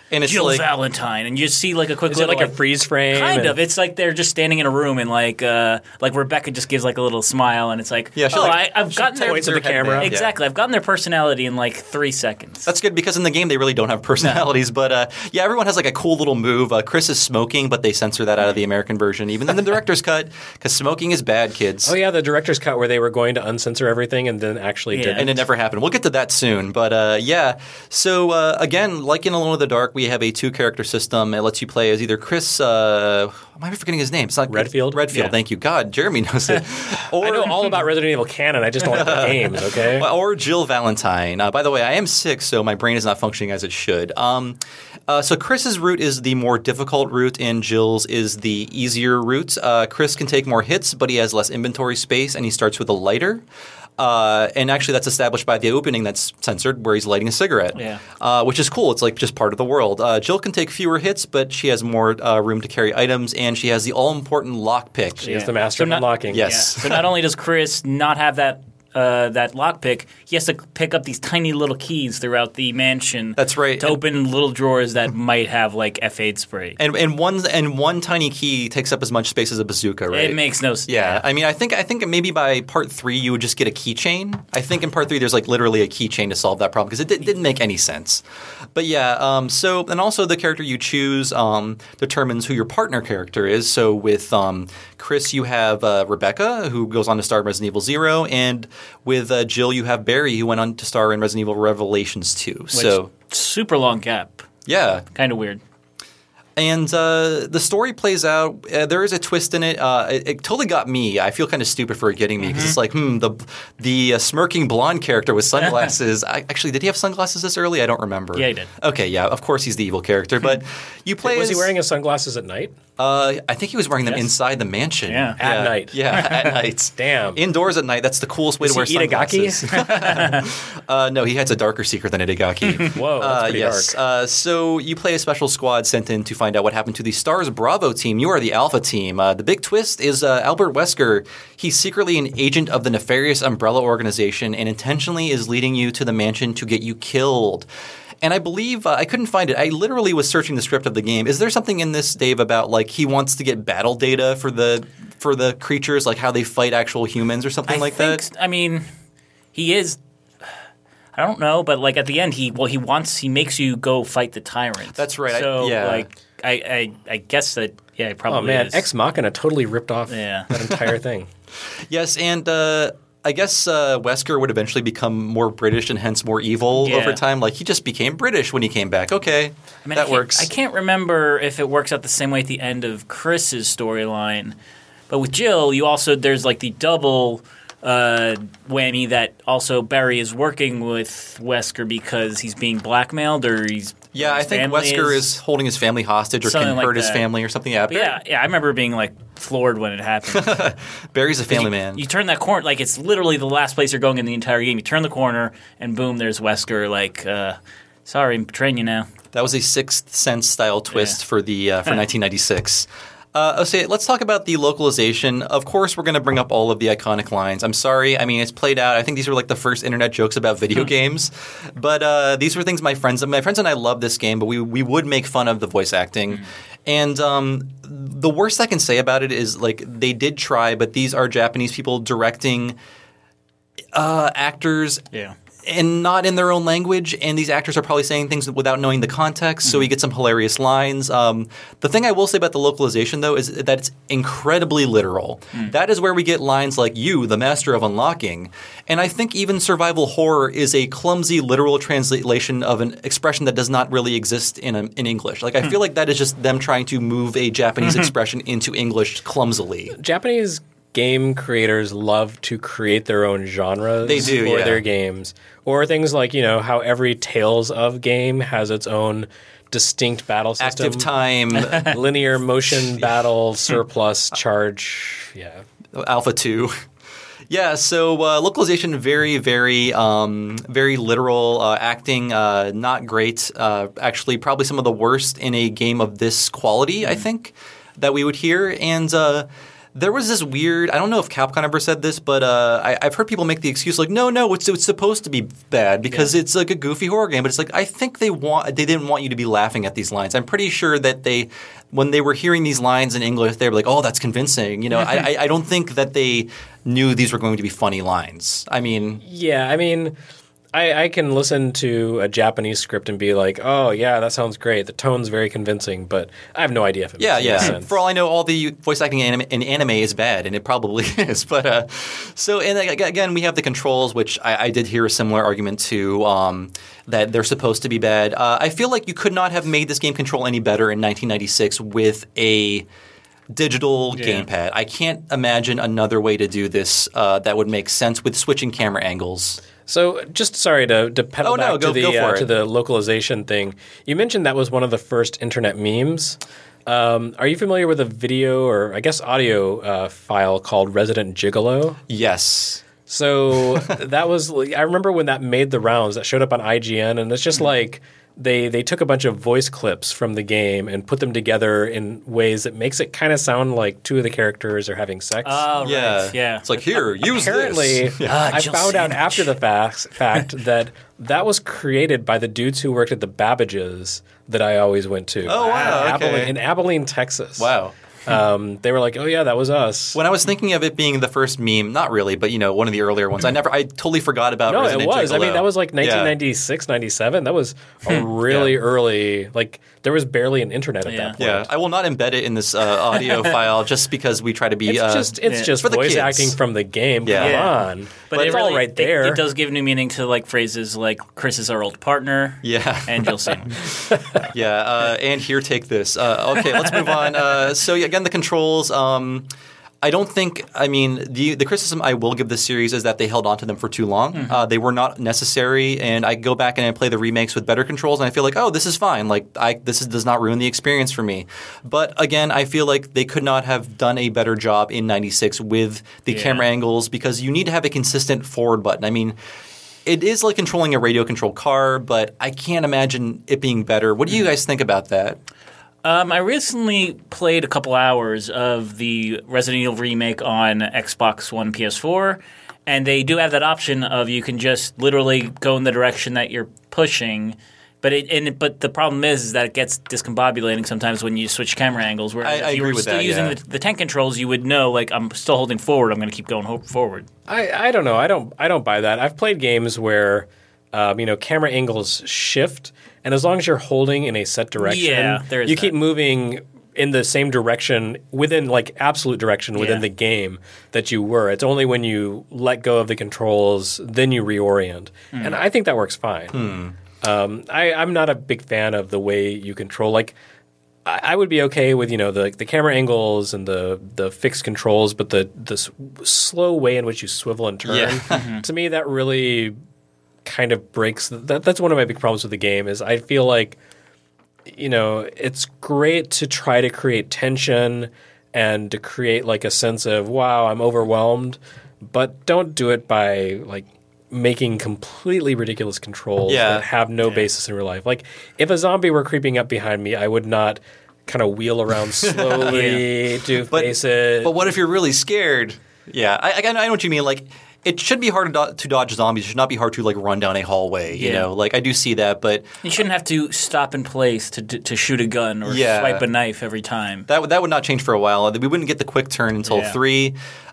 And it's Jill like Valentine, and you see like a quick Is it little like a like, freeze frame? Kind and- of. It's like they're just standing in a room, and like uh, like Rebecca just gives like a little smile, and it's like, Yeah, she, oh, like, I, I've she gotten their points at the camera. headband, yeah. exactly. I've gotten their personality in like three seconds. That's good because in the game they really don't have personalities. But uh, yeah, everyone has like a cool little move. Uh, Chris is smoking, but they censor that out of the American version, even in the director's cut, because smoking is bad, kids. Oh yeah, the director's cut where they were going to uncensor everything and then actually Yeah. didn't. And it never happened. We'll get to that soon. But uh, yeah, so uh, again, like in Alone in the Dark, we have a two-character system. It lets you play as either Chris. Uh, am I forgetting his name? It's not Redfield? Redfield. Yeah. Thank you, God. Jeremy knows it. Or, I know all about Resident Evil canon. I just don't like the games. Okay. Or Jill Valentine. Uh, by the way, I am sick, so my brain is not functioning as it should. Um, uh, so Chris's route is the more difficult route, and Jill's is the easier route. Uh, Chris can take more hits, but he has less inventory space, and he starts with a lighter. Uh, and actually, that's established by the opening that's censored, where he's lighting a cigarette, Yeah. uh, which is cool. It's like just part of the world. Uh, Jill can take fewer hits, but she has more uh, room to carry items, and she has the all-important lockpick. She is Yeah. the master So of not- unlocking. Yes. Yeah. So not only does Chris not have that uh, that lockpick, he has to pick up these tiny little keys throughout the mansion. That's right. To open little drawers that might have like F eight spray. And and one and one tiny key takes up as much space as a bazooka, right? It makes no sense. Yeah, I mean, I think I think maybe by part three you would just get a keychain. I think in part three there's like literally a keychain to solve that problem because it, di- didn't make any sense. But yeah, um, so and also the character you choose um, determines who your partner character is. So with um, Chris you have uh, Rebecca, who goes on to star in Resident Evil Zero, and with uh, Jill you have Barry, who went on to star in Resident Evil Revelations two. Which, So super long gap. yeah. Kind of weird. And uh, the story plays out. Uh, there is a twist in it. Uh, it. It totally got me. I feel kind of stupid for it getting me because Mm-hmm. it's like, hmm, the the uh, smirking blonde character with sunglasses. I, actually, did he have sunglasses this early? I don't remember. Yeah, he did. Okay, yeah, of course he's the evil character. But you play. Was as, he wearing his sunglasses at night? Uh, I think he was wearing them Yes. inside the mansion. Yeah. At night. Yeah, at night. Damn. Indoors at night. That's the coolest way Does to wear he eat a gaki? sunglasses. uh, no, he has a darker secret than Itagaki. Whoa, that's Uh, pretty yes. dark. Uh, so you play a special squad sent in to find out what happened to the Stars Bravo team. You are the Alpha team. Uh, the big twist is uh, Albert Wesker. He's secretly an agent of the nefarious Umbrella organization and intentionally is leading you to the mansion to get you killed. And I believe uh, I couldn't find it. I literally was searching the script of the game. Is there something in this, Dave, about like he wants to get battle data for the for the creatures, like how they fight actual humans or something I like think, that? I mean, he is. I don't know, but like at the end, he well, he wants he makes you go fight the tyrant. That's right, I- So yeah. like, I, I I guess that yeah, it probably Oh man, is. Ex Machina totally ripped off Yeah. that entire thing. Yes, and uh, I guess uh, Wesker would eventually become more British and hence more evil Yeah. over time. Like he just became British when he came back. Okay, I mean, that I can't, works. I can't remember if it works out the same way at the end of Chris's storyline, but with Jill, you also there's like the double uh, whammy that also Barry is working with Wesker because he's being blackmailed or he's Yeah, I his think family Wesker is, holding his family hostage or Something can like hurt his that. family or something. Yeah, But yeah, yeah. I remember being like floored when it happened. Barry's a family you, man. You turn that corner, like it's literally the last place you're going in the entire game. You turn the corner, and boom, there's Wesker. Like, uh, sorry, I'm betraying you now. That was a Sixth Sense style twist Yeah. for the uh, for nineteen ninety-six. Uh, okay, let's talk about the localization. Of course, we're going to bring up all of the iconic lines. I'm sorry. I mean, it's played out. I think these were like the first internet jokes about video games. But uh, these were things my friends my friends and I love this game, but we we would make fun of the voice acting. And um, the worst I can say about it is like they did try, but these are Japanese people directing uh, actors Yeah. and not in their own language, and these actors are probably saying things without knowing the context, so we get some hilarious lines. Um, the thing I will say about the localization, though, is that it's incredibly literal. That is where we get lines like, you, the master of unlocking. And I think even survival horror is a clumsy literal translation of an expression that does not really exist in, a, in English. Like, I feel like that is just them trying to move a Japanese expression into English clumsily. Japanese game creators love to create their own genres They do, for yeah. their games. Or things like, you know, how every Tales of game has its own distinct battle system. Active time, Linear motion battle, surplus, charge. Yeah. Alpha two. Yeah, so uh, localization very, very, um, very literal. Uh, acting uh, not great. Uh, actually, probably some of the worst in a game of this quality, I think, that we would hear. And uh, There was this weird – I don't know if Capcom ever said this, but uh, I, I've heard people make the excuse like, no, no, it's, it's supposed to be bad because yeah. it's like a goofy horror game. But it's like I think they want – they didn't want you to be laughing at these lines. I'm pretty sure that they – when they were hearing these lines in English, they were like, oh, that's convincing. You know, I, I, I don't think that they knew these were going to be funny lines. I mean – Yeah, I mean – I, I can listen to a Japanese script and be like, oh, yeah, that sounds great. The tone's very convincing, but I have no idea if it yeah, makes yeah. sense. For all I know, all the voice acting in anime, in anime is bad, and it probably is. But uh, so, and again, we have the controls, which I, I did hear a similar argument to, um, that they're supposed to be bad. Uh, I feel like you could not have made this game control any better in nineteen ninety-six with a digital yeah. gamepad. I can't imagine another way to do this uh, that would make sense with switching camera angles. So, just sorry to, to pedal oh, back no, go, to the go for uh, it. to the localization thing. You mentioned that was one of the first internet memes. Um, are you familiar with a video or I guess audio uh, file called Resident Gigolo? Yes. So that was I remember when that made the rounds. That showed up on I G N, and it's just like they they took a bunch of voice clips from the game and put them together in ways that makes it kind of sound like two of the characters are having sex. Oh, right. Yeah. yeah. It's like, here, use Apparently, this. Yeah. I Jill found out Sandwich. after the fact, fact that that was created by the dudes who worked at the Babbages that I always went to. Oh, wow, in okay. Abilene, in Abilene, Texas. Wow. Um, they were like, oh, yeah, that was us. When I was thinking of it being the first meme, not really, but you know, one of the earlier ones, I never, I totally forgot about No, Resident it was. Gigolo. I mean, that was like Yeah. nineteen ninety-six, ninety-seven. That was a really Yeah. early, like, there was barely an internet at Yeah. that point. Yeah, I will not embed it in this uh, audio file just because we try to be. It's uh, just it's yeah. just For the voice kids. acting from the game. Yeah. Come Yeah. on. But, it's it really, all right there. It, it does give new meaning to like phrases like Chris is our old partner. Yeah. And Jill Sandwich. Yeah, uh, and here, take this. Uh, okay, let's move on. Uh, so yeah, again, the controls. Um, I don't think. I mean, the the criticism I will give this series is that they held on to them for too long. Mm-hmm. Uh, they were not necessary, and I go back and I play the remakes with better controls, and I feel like, oh, this is fine. Like, I this is, does not ruin the experience for me. But again, I feel like they could not have done a better job in ninety-six with the Yeah. camera angles because you need to have a consistent forward button. I mean. It is like controlling a radio-controlled car, but I can't imagine it being better. What do you guys think about that? Um, I recently played a couple hours of the Resident Evil remake on Xbox One, P S four, and they do have that option of you can just literally go in the direction that you're pushing. But it, and it, but the problem is, is that it gets discombobulating sometimes when you switch camera angles. Whereas I- I if you agree were with still that, using yeah. the, the tank controls, you would know like I'm still holding forward. I'm going to keep going ho- forward. I, I don't know. I don't I don't buy that. I've played games where um, you know camera angles shift, and as long as you're holding in a set direction, Yeah, there is you that. keep moving in the same direction within like absolute direction within Yeah. the game that you were. It's only when you let go of the controls then you reorient, Mm. and I think that works fine. Hmm. Um, I, I'm not a big fan of the way you control like. I I would be okay with you know the the camera angles and the the fixed controls, but the the s- slow way in which you swivel and turn Yeah. to me that really kind of breaks. That that's one of my big problems with the game is I feel like you know it's great to try to create tension and to create like a sense of wow I'm overwhelmed, but don't do it by like making completely ridiculous controls Yeah. that have no basis in real life. Like if a zombie were creeping up behind me, I would not kind of wheel around slowly to But- face it. But what if you're really scared? Yeah, I, I, I know what you mean. Like, it should be hard to, do- to dodge zombies. It should not be hard to like run down a hallway. You Yeah. know, like I do see that, but You shouldn't have to stop in place to to shoot a gun or Yeah. swipe a knife every time. that would that would not change for a while. We wouldn't get the quick turn until Yeah. three.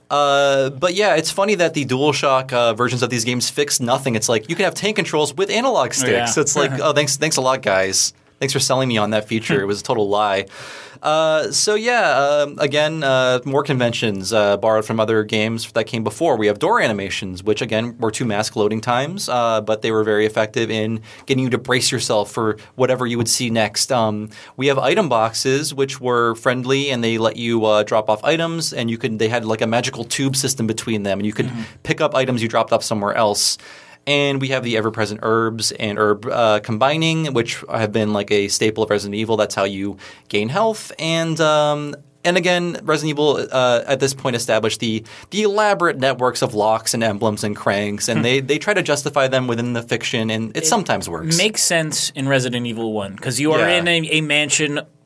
Uh, but yeah, it's funny that the DualShock uh, versions of these games fix nothing. It's like you can have tank controls with analog sticks. Yeah. It's like, oh, thanks, thanks a lot, guys. Thanks for selling me on that feature. It was a total lie. Uh, so yeah, um, again, uh, more conventions uh, borrowed from other games that came before. We have door animations, which again were two mask loading times, uh, but they were very effective in getting you to brace yourself for whatever you would see next. Um, we have item boxes, which were friendly, and they let you uh, drop off items, and you could they had like a magical tube system between them, and you could pick up items you dropped off somewhere else. And we have the ever-present herbs and herb uh, combining, which have been like a staple of Resident Evil. That's how you gain health. And um, and again, Resident Evil uh, at this point established the the elaborate networks of locks and emblems and cranks, and they, they try to justify them within the fiction, and it, sometimes works. Makes sense in Resident Evil one because you are Yeah. in a, a mansion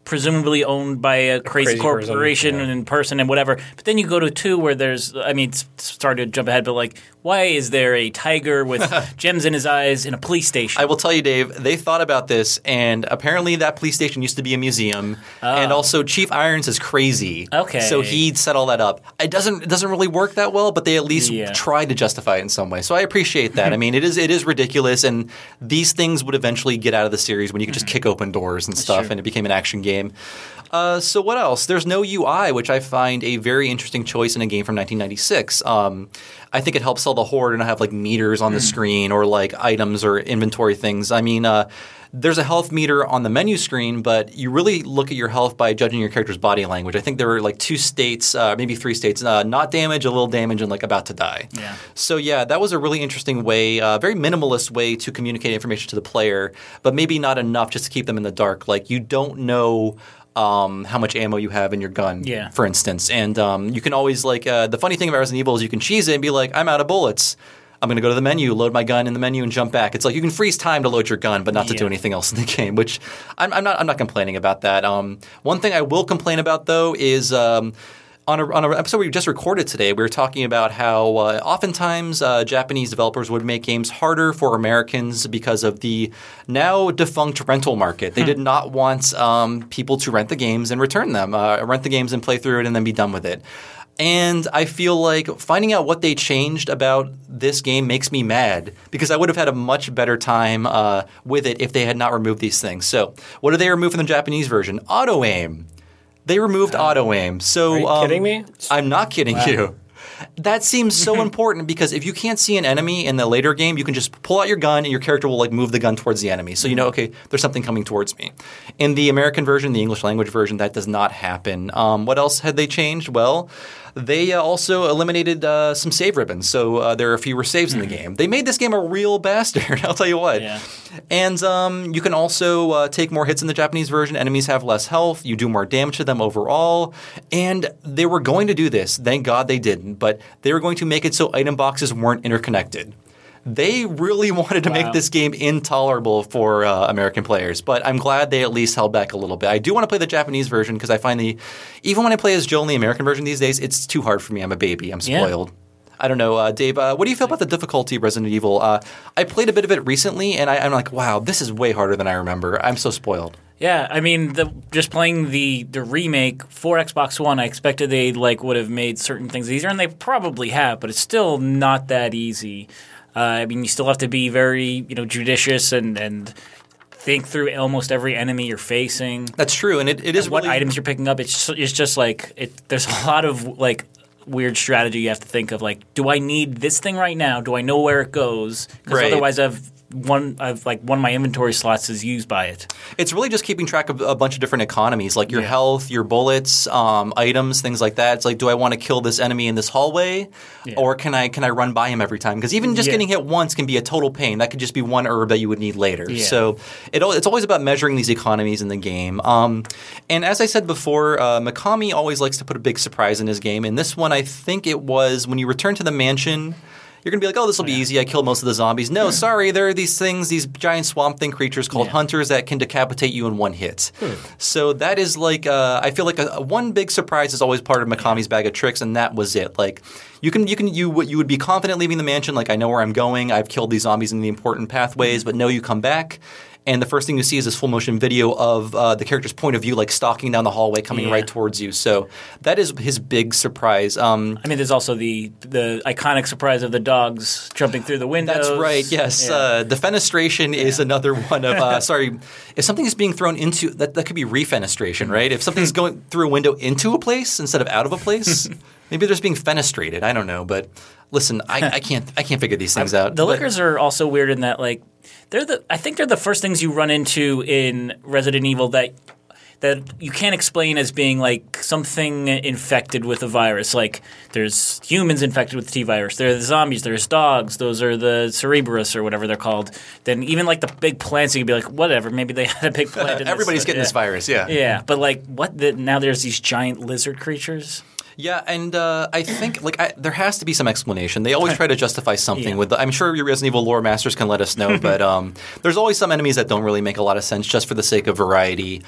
presumably owned by a crazy, crazy corporation person, yeah. and person and whatever. But then you go to two where there's, I mean, s- sorry to jump ahead, but like, why is there a tiger with gems in his eyes in a police station? I will tell you, Dave, they thought about this, and apparently that police station used to be a museum, Oh. and also Chief Irons is crazy. Okay. So he set all that up. It doesn't it doesn't really work that well, but they at least Yeah. tried to justify it in some way. So I appreciate that. I mean, it is it is ridiculous, and these things would eventually get out of the series when you could just kick open doors and stuff, Sure. and it became an action game. Uh, so what else? There's no U I, which I find a very interesting choice in a game from nineteen ninety-six. Um, I think it helps sell the Horde and have like meters on the screen or like items or inventory things. I mean, uh, there's a health meter on the menu screen, but you really look at your health by judging your character's body language. I think there were like two states, uh, maybe three states, uh, not damage, a little damage, and like about to die. Yeah. So yeah, that was a really interesting way, uh, very minimalist way to communicate information to the player, but maybe not enough just to keep them in the dark. Like you don't know um, how much ammo you have in your gun, Yeah. for instance. And um, you can always like uh, – the funny thing about Resident Evil is you can cheese it and be like, I'm out of bullets. I'm going to go to the menu, load my gun in the menu, and jump back. It's like you can freeze time to load your gun, but not to Yeah. do anything else in the game, which I'm, I'm not I'm not complaining about that. Um, one thing I will complain about, though, is um, – On, a, on an episode we just recorded today, we were talking about how uh, oftentimes uh, Japanese developers would make games harder for Americans because of the now defunct rental market. They did not want um, people to rent the games and return them, uh, rent the games and play through it and then be done with it. And I feel like finding out what they changed about this game makes me mad because I would have had a much better time uh, with it if they had not removed these things. So what did they remove from the Japanese version? Auto-aim. They removed auto-aim. So, Are you um, kidding me? I'm not kidding you. That seems so important because if you can't see an enemy in the later game, you can just pull out your gun and your character will like move the gun towards the enemy. So you know, okay, there's something coming towards me. In the American version, the English language version, that does not happen. Um, what else had they changed? Well, they uh, also eliminated uh, some save ribbons, so uh, there are fewer saves in the game. They made this game a real bastard, I'll tell you what. Yeah. And um, you can also uh, take more hits in the Japanese version. Enemies have less health. You do more damage to them overall. And they were going to do this. Thank God they didn't. But they were going to make it so item boxes weren't interconnected. They really wanted to Wow. make this game intolerable for uh, American players, but I'm glad they at least held back a little bit. I do want to play the Japanese version because I find the – even when I play as Joel in the American version these days, it's too hard for me. I'm a baby. I'm Yeah. spoiled. I don't know. Uh, Dave, uh, what do you feel about the difficulty of Resident Evil? Uh, I played a bit of it recently, and I, I'm like, wow, this is way harder than I remember. I'm so spoiled. Yeah, I mean, the, just playing the, the remake for Xbox One, I expected they like would have made certain things easier, and they probably have, but it's still not that easy. Uh, I mean, you still have to be very, you know, judicious and, and think through almost every enemy you're facing. That's true, and it, it is And what really, items you're picking up. It's just, it's just like it, there's a lot of like weird strategy you have to think of. Like, do I need this thing right now? Do I know where it goes? Because Right. otherwise, I've one I've like one of my inventory slots is used by it. It's really just keeping track of a bunch of different economies, like your health, your bullets, um, items, things like that. It's like, do I want to kill this enemy in this hallway, Yeah. or can I can I run by him every time? Because even just Yeah. getting hit once can be a total pain. That could just be one herb that you would need later. Yeah. So it, al- it's always about measuring these economies in the game. Um, and as I said before, uh, Mikami always likes to put a big surprise in his game. And this one, I think it was when you return to the mansion. You're going to be like, oh, this will be easy. I killed most of the zombies. No, sorry. There are these things, these giant swamp thing creatures called Yeah. hunters that can decapitate you in one hit. So that is like, uh, I feel like a, a one big surprise is always part of Mikami's bag of tricks, and that was it. Like, you can, you can, you would, you would be confident leaving the mansion. Like, I know where I'm going. I've killed these zombies in the important pathways, but no, you come back. And the first thing you see is this full motion video of uh, the character's point of view, like stalking down the hallway, coming Yeah. right towards you. So that is his big surprise. Um, I mean, there's also the the iconic surprise of the dogs jumping through the windows. That's right. Yes, Yeah. uh, the fenestration is another one of. Uh, sorry, if something is being thrown into that, that could be refenestration, right? If something's going through a window into a place instead of out of a place, maybe they're just being fenestrated. I don't know, but listen, I, I can't. I can't figure these things out. The But- lickers are also weird in that, like, they're the. I think they're the first things you run into in Resident Evil that that you can't explain as being like something infected with a virus. Like, there's humans infected with the T virus. There are the zombies. There's dogs. Those are the Cerebrus or whatever they're called. Then even like the big plants, you could be like, whatever. Maybe they had a big plant. In this, Everybody's uh, getting yeah. this virus, yeah. Yeah, but like, what? The, now there's these giant lizard creatures. Yeah, and uh, I think like I, there has to be some explanation. They always try to justify something Yeah. with. The, I'm sure your Resident Evil lore masters can let us know, but um, there's always some enemies that don't really make a lot of sense just for the sake of variety.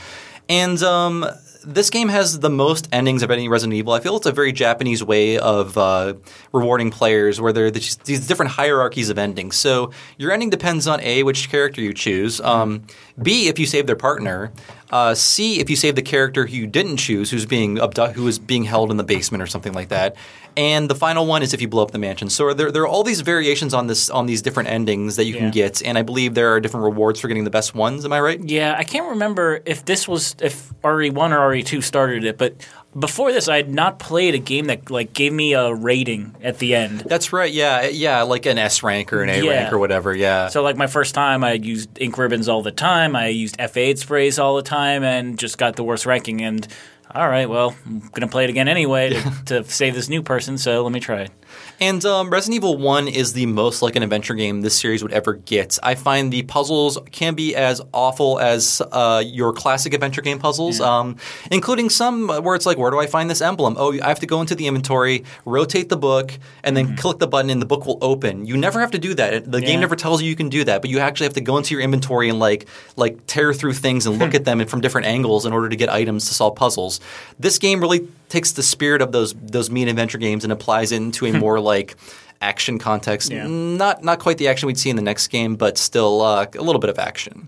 And um, this game has the most endings of any Resident Evil. I feel it's a very Japanese way of uh, rewarding players where there are these different hierarchies of endings. So your ending depends on A, which character you choose, um, B, if you save their partner, uh, C, if you save the character who you didn't choose, who's being abdu- who is being held in the basement or something like that. And the final one is if you blow up the mansion. So there, there are all these variations on this on these different endings that you Yeah. can get, and I believe there are different rewards for getting the best ones. Am I right? Yeah, I can't remember if this was if R E one or R E two started it, but before this, I had not played a game that like gave me a rating at the end. That's right. Yeah, yeah, like an S rank or an A Yeah. rank or whatever. Yeah. So like my first time, I used ink ribbons all the time. I used F eight sprays all the time, and just got the worst ranking. And all right, well, I'm gonna play it again anyway to, to save this new person. So let me try it. And um, Resident Evil one is the most like an adventure game this series would ever get. I find the puzzles can be as awful as uh, your classic adventure game puzzles, Yeah. um, including some where it's like, where do I find this emblem? Oh, I have to go into the inventory, rotate the book, and then click the button and the book will open. You never have to do that. The game Yeah. never tells you you can do that, but you actually have to go into your inventory and like like tear through things and look at them from different angles in order to get items to solve puzzles. This game really takes the spirit of those those mean adventure games and applies it into a more like action context. Yeah. Not not quite the action we'd see in the next game, but still uh, a little bit of action.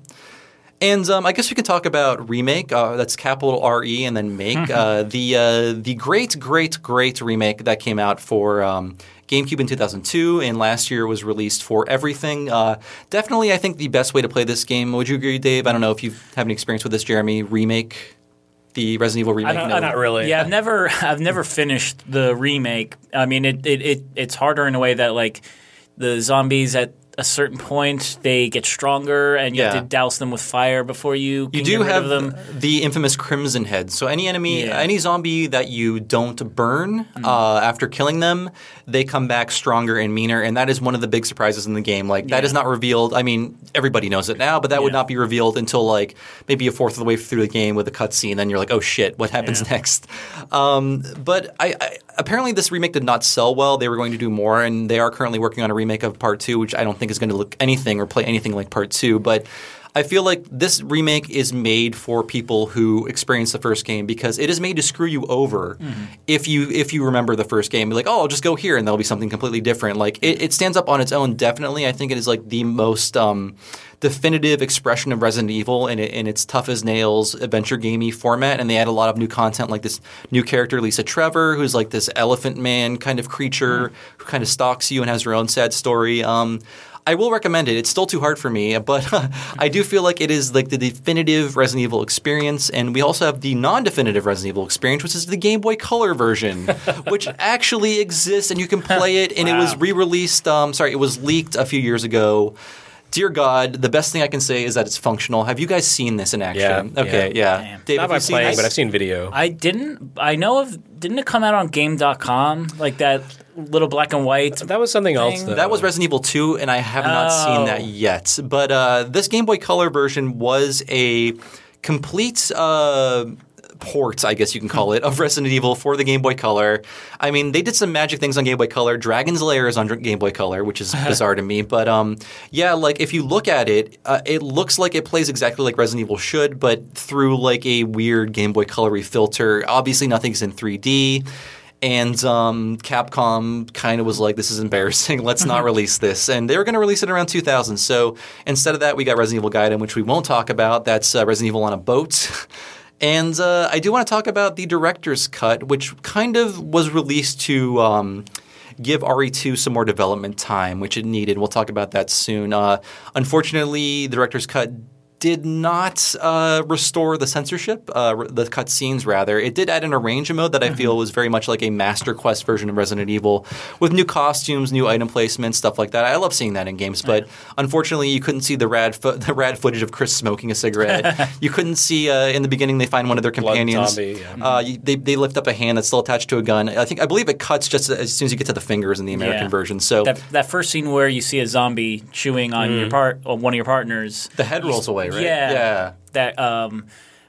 And um, I guess we can talk about Remake. Uh, that's capital R E and then Make. uh, the uh, the great, great, great remake that came out for um, GameCube in two thousand two, and last year was released for everything. Uh, definitely, I think the best way to play this game. Would you agree, Dave? I don't know if you have any experience with this, Jeremy. Remake, the Resident Evil remake. I don't, No. not really. Yeah, I've never I've never finished the remake. I mean, it, it, it it's harder in a way that like the zombies at a certain point they get stronger and you Yeah. have to douse them with fire before you can You do get rid have of them. the infamous Crimson Head. So any enemy, Yeah. any zombie that you don't burn uh, after killing them, they come back stronger and meaner, and that is one of the big surprises in the game. Like that Yeah. is not revealed. I mean, everybody knows it now, but that would Yeah. not be revealed until like maybe a fourth of the way through the game with a cutscene. Then you're like, oh shit, what happens Yeah. next? Um, but I, I apparently this remake did not sell well. They were going to do more, and they are currently working on a remake of Part Two, which I don't think is going to look anything or play anything like Part Two, but I feel like this remake is made for people who experience the first game because it is made to screw you over Mm-hmm. if you if you remember the first game. Be like, oh, I'll just go here and there'll be something completely different. Like it, it stands up on its own. Definitely, I think it is like the most um, definitive expression of Resident Evil in, it, in its tough as nails adventure gamey format. And they add a lot of new content, like this new character, Lisa Trevor, who's like this elephant man kind of creature Mm-hmm. who kind of stalks you and has her own sad story. Um, I will recommend it. It's still too hard for me, but uh, I do feel like it is like the definitive Resident Evil experience. And we also have the non-definitive Resident Evil experience, which is the Game Boy Color version, which actually exists and you can play it. And it was Wow. re-released. Um, sorry, it was leaked a few years ago. Dear God, the best thing I can say is that it's functional. Have you guys seen this in action? Yeah, Okay, yeah. yeah. Damn. Dave, Not have by you seen playing, this? but I've seen video. I didn't I know of didn't it come out on game dot com like that little black and white? that was something else, thing. though. That was Resident Evil two, and I have not Oh. seen that yet. But uh, this Game Boy Color version was a complete uh, port, I guess you can call it, of Resident Evil for the Game Boy Color. I mean, they did some magic things on Game Boy Color. Dragon's Lair is on Game Boy Color, which is bizarre to me. But um, yeah, like if you look at it, uh, it looks like it plays exactly like Resident Evil should, but through like a weird Game Boy Color filter. Obviously, nothing's in three D. And um, Capcom kind of was like, this is embarrassing. Let's not release this. And they were going to release it around two thousand. So instead of that, we got Resident Evil Gaiden, which we won't talk about. That's uh, Resident Evil on a boat. And uh, I do want to talk about the director's cut, which kind of was released to um, give R E two some more development time, which it needed. We'll talk about that soon. Uh, unfortunately, the director's cut did not uh, restore the censorship, uh, the cutscenes rather. It did add an arrange mode that I feel was very much like a Master Quest version of Resident Evil with new costumes, new item placements, stuff like that. I love seeing that in games, but unfortunately you couldn't see the rad fo- the rad footage of Chris smoking a cigarette. You couldn't see uh, in the beginning they find one of their Blood companions. zombie, yeah. Uh, you, they, they lift up a hand that's still attached to a gun. I think I believe it cuts just as soon as you get to the fingers in the American Yeah. version. So That that first scene where you see a zombie chewing on your part or one of your partners. the head rolls away, right? Yeah. Yeah. That um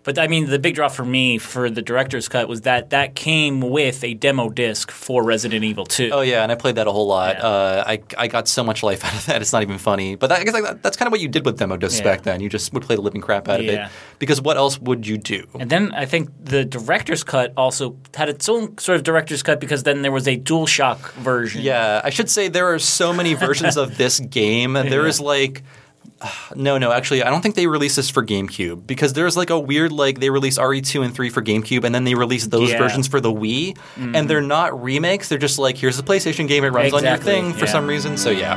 But I mean, the big draw for me for the director's cut was that that came with a demo disc for Resident Evil two. Oh yeah, and I played that a whole lot. Yeah. Uh, I I got so much life out of that. It's not even funny. But that, I guess like, that's kind of what you did with demo discs Yeah. back then. You just would play the living crap out of Yeah. it. Because what else would you do? And then I think the director's cut also had its own sort of director's cut because then there was a DualShock version. Yeah, I should say there are so many versions of this game. There is like. No, no, actually, I don't think they released this for GameCube because there's like a weird like they released R E two and three for GameCube and then they released those Yeah. versions for the Wii and they're not remakes. They're just like here's a PlayStation game, it runs on your Exactly, thing for yeah. some reason. So yeah.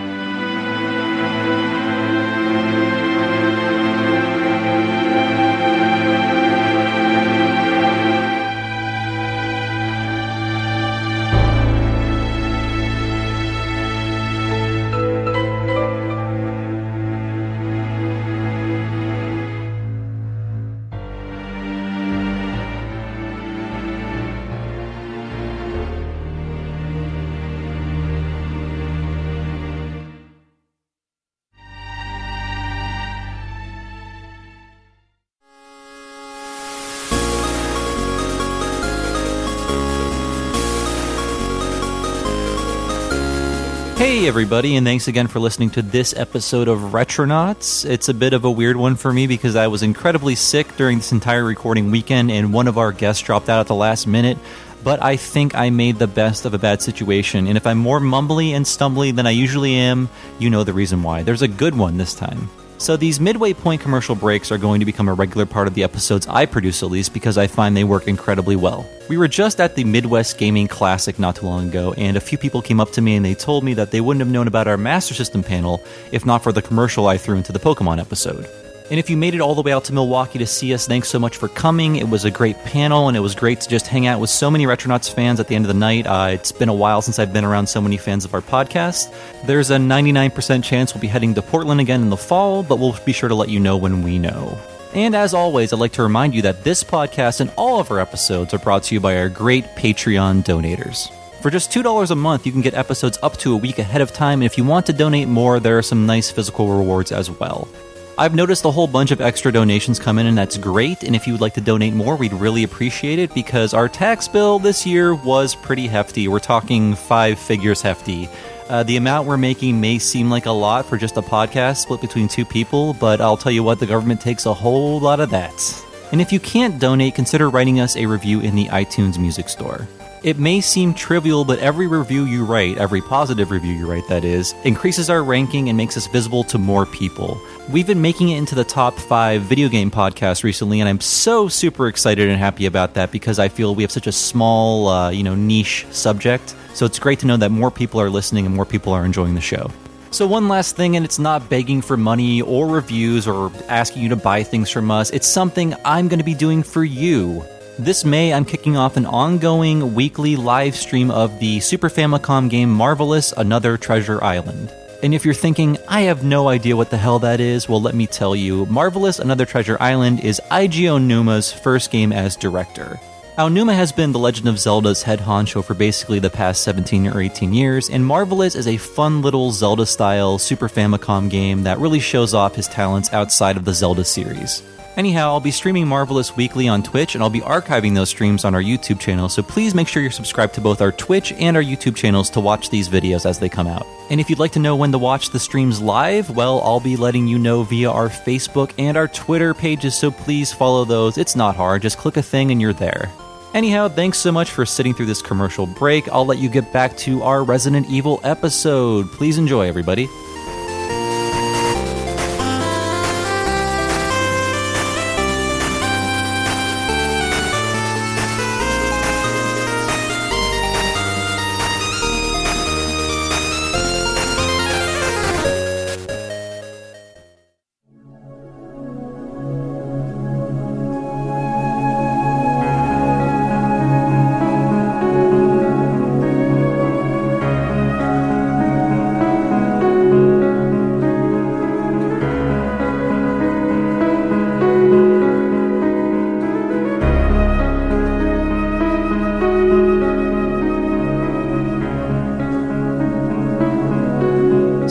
Hey everybody, and thanks again for listening to this episode of Retronauts. It's a bit of a weird one for me because I was incredibly sick during this entire recording weekend and one of our guests dropped out at the last minute, but I think I made the best of a bad situation, and if I'm more mumbly and stumbly than I usually am, you know the reason why. There's a good one this time. So these midway point commercial breaks are going to become a regular part of the episodes I produce at least because I find they work incredibly well. We were just at the Midwest Gaming Classic not too long ago, and a few people came up to me and they told me that they wouldn't have known about our Master System panel if not for the commercial I threw into the Pokemon episode. And if you made it all the way out to Milwaukee to see us, thanks so much for coming. It was a great panel, and it was great to just hang out with so many Retronauts fans at the end of the night. Uh, it's been a while since I've been around so many fans of our podcast. There's a ninety-nine percent chance we'll be heading to Portland again in the fall, but we'll be sure to let you know when we know. And as always, I'd like to remind you that this podcast and all of our episodes are brought to you by our great Patreon donators. For just two dollars a month, you can get episodes up to a week ahead of time, and if you want to donate more, there are some nice physical rewards as well. I've noticed a whole bunch of extra donations come in, and that's great, and if you would like to donate more, we'd really appreciate it, because our tax bill this year was pretty hefty. We're talking five figures hefty. Uh, the amount we're making may seem like a lot for just a podcast split between two people, but I'll tell you what, the government takes a whole lot of that. And if you can't donate, consider writing us a review in the iTunes Music Store. It may seem trivial, but every review you write, every positive review you write, that is, increases our ranking and makes us visible to more people. We've been making it into the top five video game podcasts recently, and I'm so super excited and happy about that because I feel we have such a small, uh, you know, niche subject. So it's great to know that more people are listening and more people are enjoying the show. So one last thing, and it's not begging for money or reviews or asking you to buy things from us. It's something I'm going to be doing for you. This May, I'm kicking off an ongoing weekly live stream of the Super Famicom game Marvelous Another Treasure Island. And if you're thinking, I have no idea what the hell that is, well, let me tell you, Marvelous Another Treasure Island is Eiji Onuma's first game as director. Aonuma has been The Legend of Zelda's head honcho for basically the past seventeen or eighteen years, and Marvelous is a fun little Zelda-style Super Famicom game that really shows off his talents outside of the Zelda series. Anyhow, I'll be streaming Marvelous weekly on Twitch, and I'll be archiving those streams on our YouTube channel, so please make sure you're subscribed to both our Twitch and our YouTube channels to watch these videos as they come out. And if you'd like to know when to watch the streams live, well, I'll be letting you know via our Facebook and our Twitter pages, so please follow those. It's not hard, just click a thing and you're there. Anyhow, thanks so much for sitting through this commercial break. I'll let you get back to our Resident Evil episode. Please enjoy, everybody.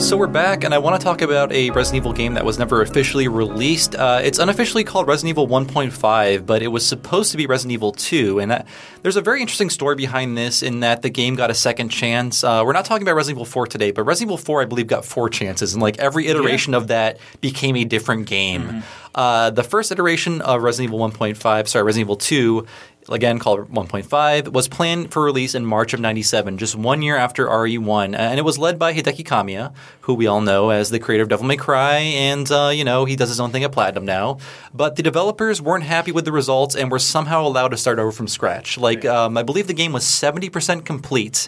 So we're back, and I want to talk about a Resident Evil game that was never officially released. Uh, it's unofficially called Resident Evil one point five, but it was supposed to be Resident Evil two. And that, there's a very interesting story behind this in that the game got a second chance. Uh, we're not talking about Resident Evil four today, but Resident Evil four, I believe, got four chances. And like every iteration yeah. of that became a different game. Mm-hmm. Uh, the first iteration of Resident Evil one point five, sorry, Resident Evil two, again called one point five, was planned for release in March of ninety-seven, just one year after R E one. And it was led by Hideki Kamiya, who we all know as the creator of Devil May Cry, and, uh, you know, he does his own thing at Platinum now. But the developers weren't happy with the results and were somehow allowed to start over from scratch. Like, um, I believe the game was seventy percent complete.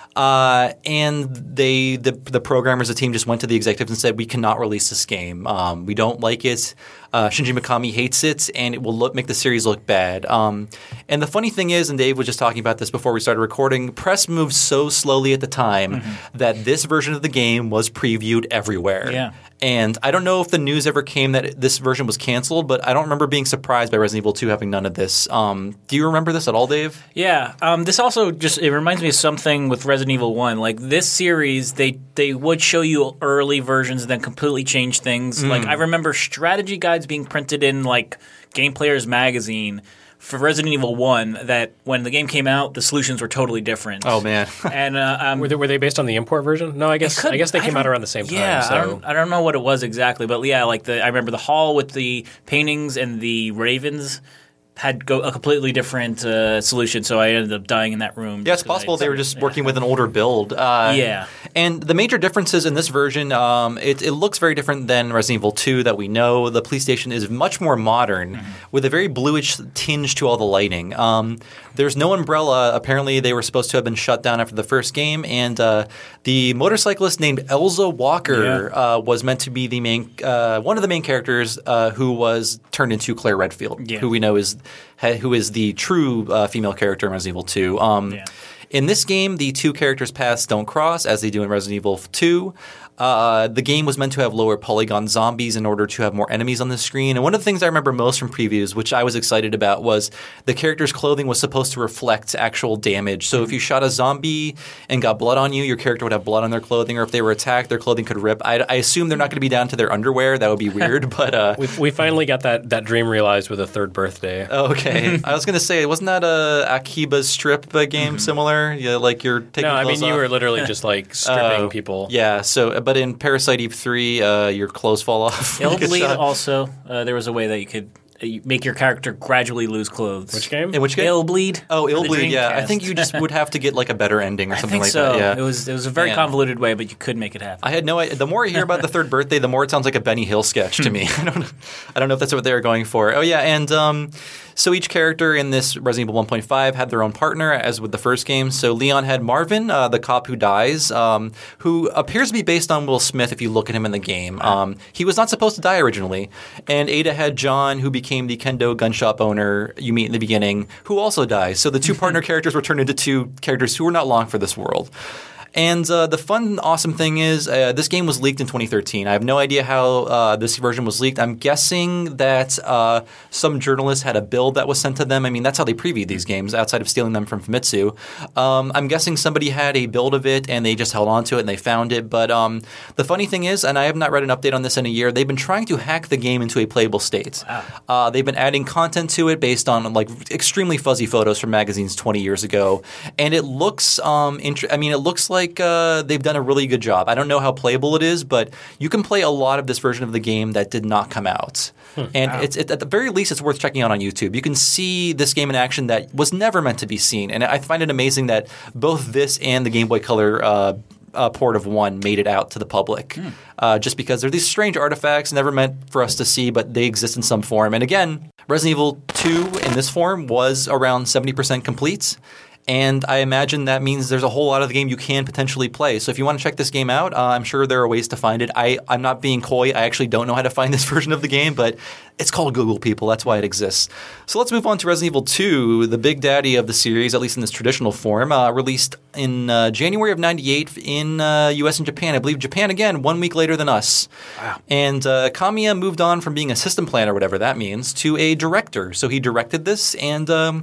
Uh, and they, the, the programmers, the team just went to the executives and said, we cannot release this game. Um, we don't like it. Uh, Shinji Mikami hates it, and it will look, make the series look bad. Um, and the funny thing is, and Dave was just talking about this before we started recording, press moved so slowly at the time mm-hmm. that this version of the game was previewed everywhere. Yeah. And I don't know if the news ever came that this version was canceled, but I don't remember being surprised by Resident Evil two having none of this. Um, do you remember this at all, Dave? Yeah. Um, this also just – it reminds me of something with Resident Evil one. Like this series, they, they would show you early versions and then completely change things. Mm. Like I remember strategy guides being printed in like Game Player's magazine for Resident Evil one that when the game came out, the solutions were totally different. Oh, man. and uh, um, were, they, were they based on the import version? No, I guess could, I guess they came out around the same time. Yeah, so. I, don't, I don't know what it was exactly, but yeah, like the I remember the hall with the paintings and the ravens had go a completely different uh, solution, so I ended up dying in that room. Yeah, it's possible they were just yeah. working with an older build. Uh, yeah. And the major differences in this version, um, it, it looks very different than Resident Evil two that we know. The police station is much more modern mm-hmm. with a very bluish tinge to all the lighting. Um, there's no umbrella. Apparently, they were supposed to have been shut down after the first game, and uh, the motorcyclist named Elza Walker yeah. uh, was meant to be the main, uh, one of the main characters uh, who was turned into Claire Redfield, yeah. who we know is who is the true uh, female character in Resident Evil two. Um, yeah. In this game, the two characters' paths don't cross, as they do in Resident Evil two. Uh, the game was meant to have lower polygon zombies in order to have more enemies on the screen. And one of the things I remember most from previews, which I was excited about, was the character's clothing was supposed to reflect actual damage. So if you shot a zombie and got blood on you, your character would have blood on their clothing. Or if they were attacked, their clothing could rip. I, I assume they're not going to be down to their underwear. That would be weird. But uh, we, we finally got that, that dream realized with a third birthday. Okay. I was going to say, wasn't that a Akiba's strip uh, game mm-hmm. similar? Yeah, like you're taking No, I mean, off? you were literally just like stripping uh, people. Yeah. So, but in Parasite Eve three, uh, your clothes fall off. Illbleed also, uh, there was a way that you could uh, make your character gradually lose clothes. Which game? In which game? Illbleed. Oh, Illbleed, yeah. I think you just would have to get like a better ending or I something think like so. that. Yeah. It was it was a very Man. convoluted way, but you could make it happen. I had no idea. The more I hear about the third birthday, the more it sounds like a Benny Hill sketch to me. I don't I don't know if that's what they were going for. Oh, yeah, and um, so each character in this Resident Evil one point five had their own partner, as with the first game. So Leon had Marvin, uh, the cop who dies, um, who appears to be based on Will Smith if you look at him in the game. Um, he was not supposed to die originally. And Ada had John, who became the kendo gun shop owner you meet in the beginning, who also dies. So the two partner characters were turned into two characters who were not long for this world. And uh, the fun, awesome thing is uh, this game was leaked in twenty thirteen. I have no idea how uh, this version was leaked. I'm guessing that uh, some journalist had a build that was sent to them. I mean, that's how they previewed these games, outside of stealing them from Famitsu. Um, I'm guessing somebody had a build of it, and they just held on to it, and they found it. But um, the funny thing is, and I have not read an update on this in a year, they've been trying to hack the game into a playable state. Wow. Uh, they've been adding content to it based on like extremely fuzzy photos from magazines twenty years ago. And it looks um, – int- I mean, it looks like like uh, they've done a really good job. I don't know how playable it is, but you can play a lot of this version of the game that did not come out. Hmm. And wow. it's it, at the very least, it's worth checking out on YouTube. You can see this game in action that was never meant to be seen. And I find it amazing that both this and the Game Boy Color uh, uh, port of one made it out to the public. Hmm. Uh, just because they're these strange artifacts never meant for us to see, but they exist in some form. And again, Resident Evil two in this form was around seventy percent complete. And I imagine that means there's a whole lot of the game you can potentially play. So if you want to check this game out, uh, I'm sure there are ways to find it. I, I'm not being coy. I actually don't know how to find this version of the game, but it's called Google, people. That's why it exists. So let's move on to Resident Evil two, the big daddy of the series, at least in this traditional form, uh, released in uh, January of ninety-eight in uh, U S and Japan. I believe Japan, again, one week later than us. Wow. And uh, Kamiya moved on from being a system planner, whatever that means, to a director. So he directed this, and um,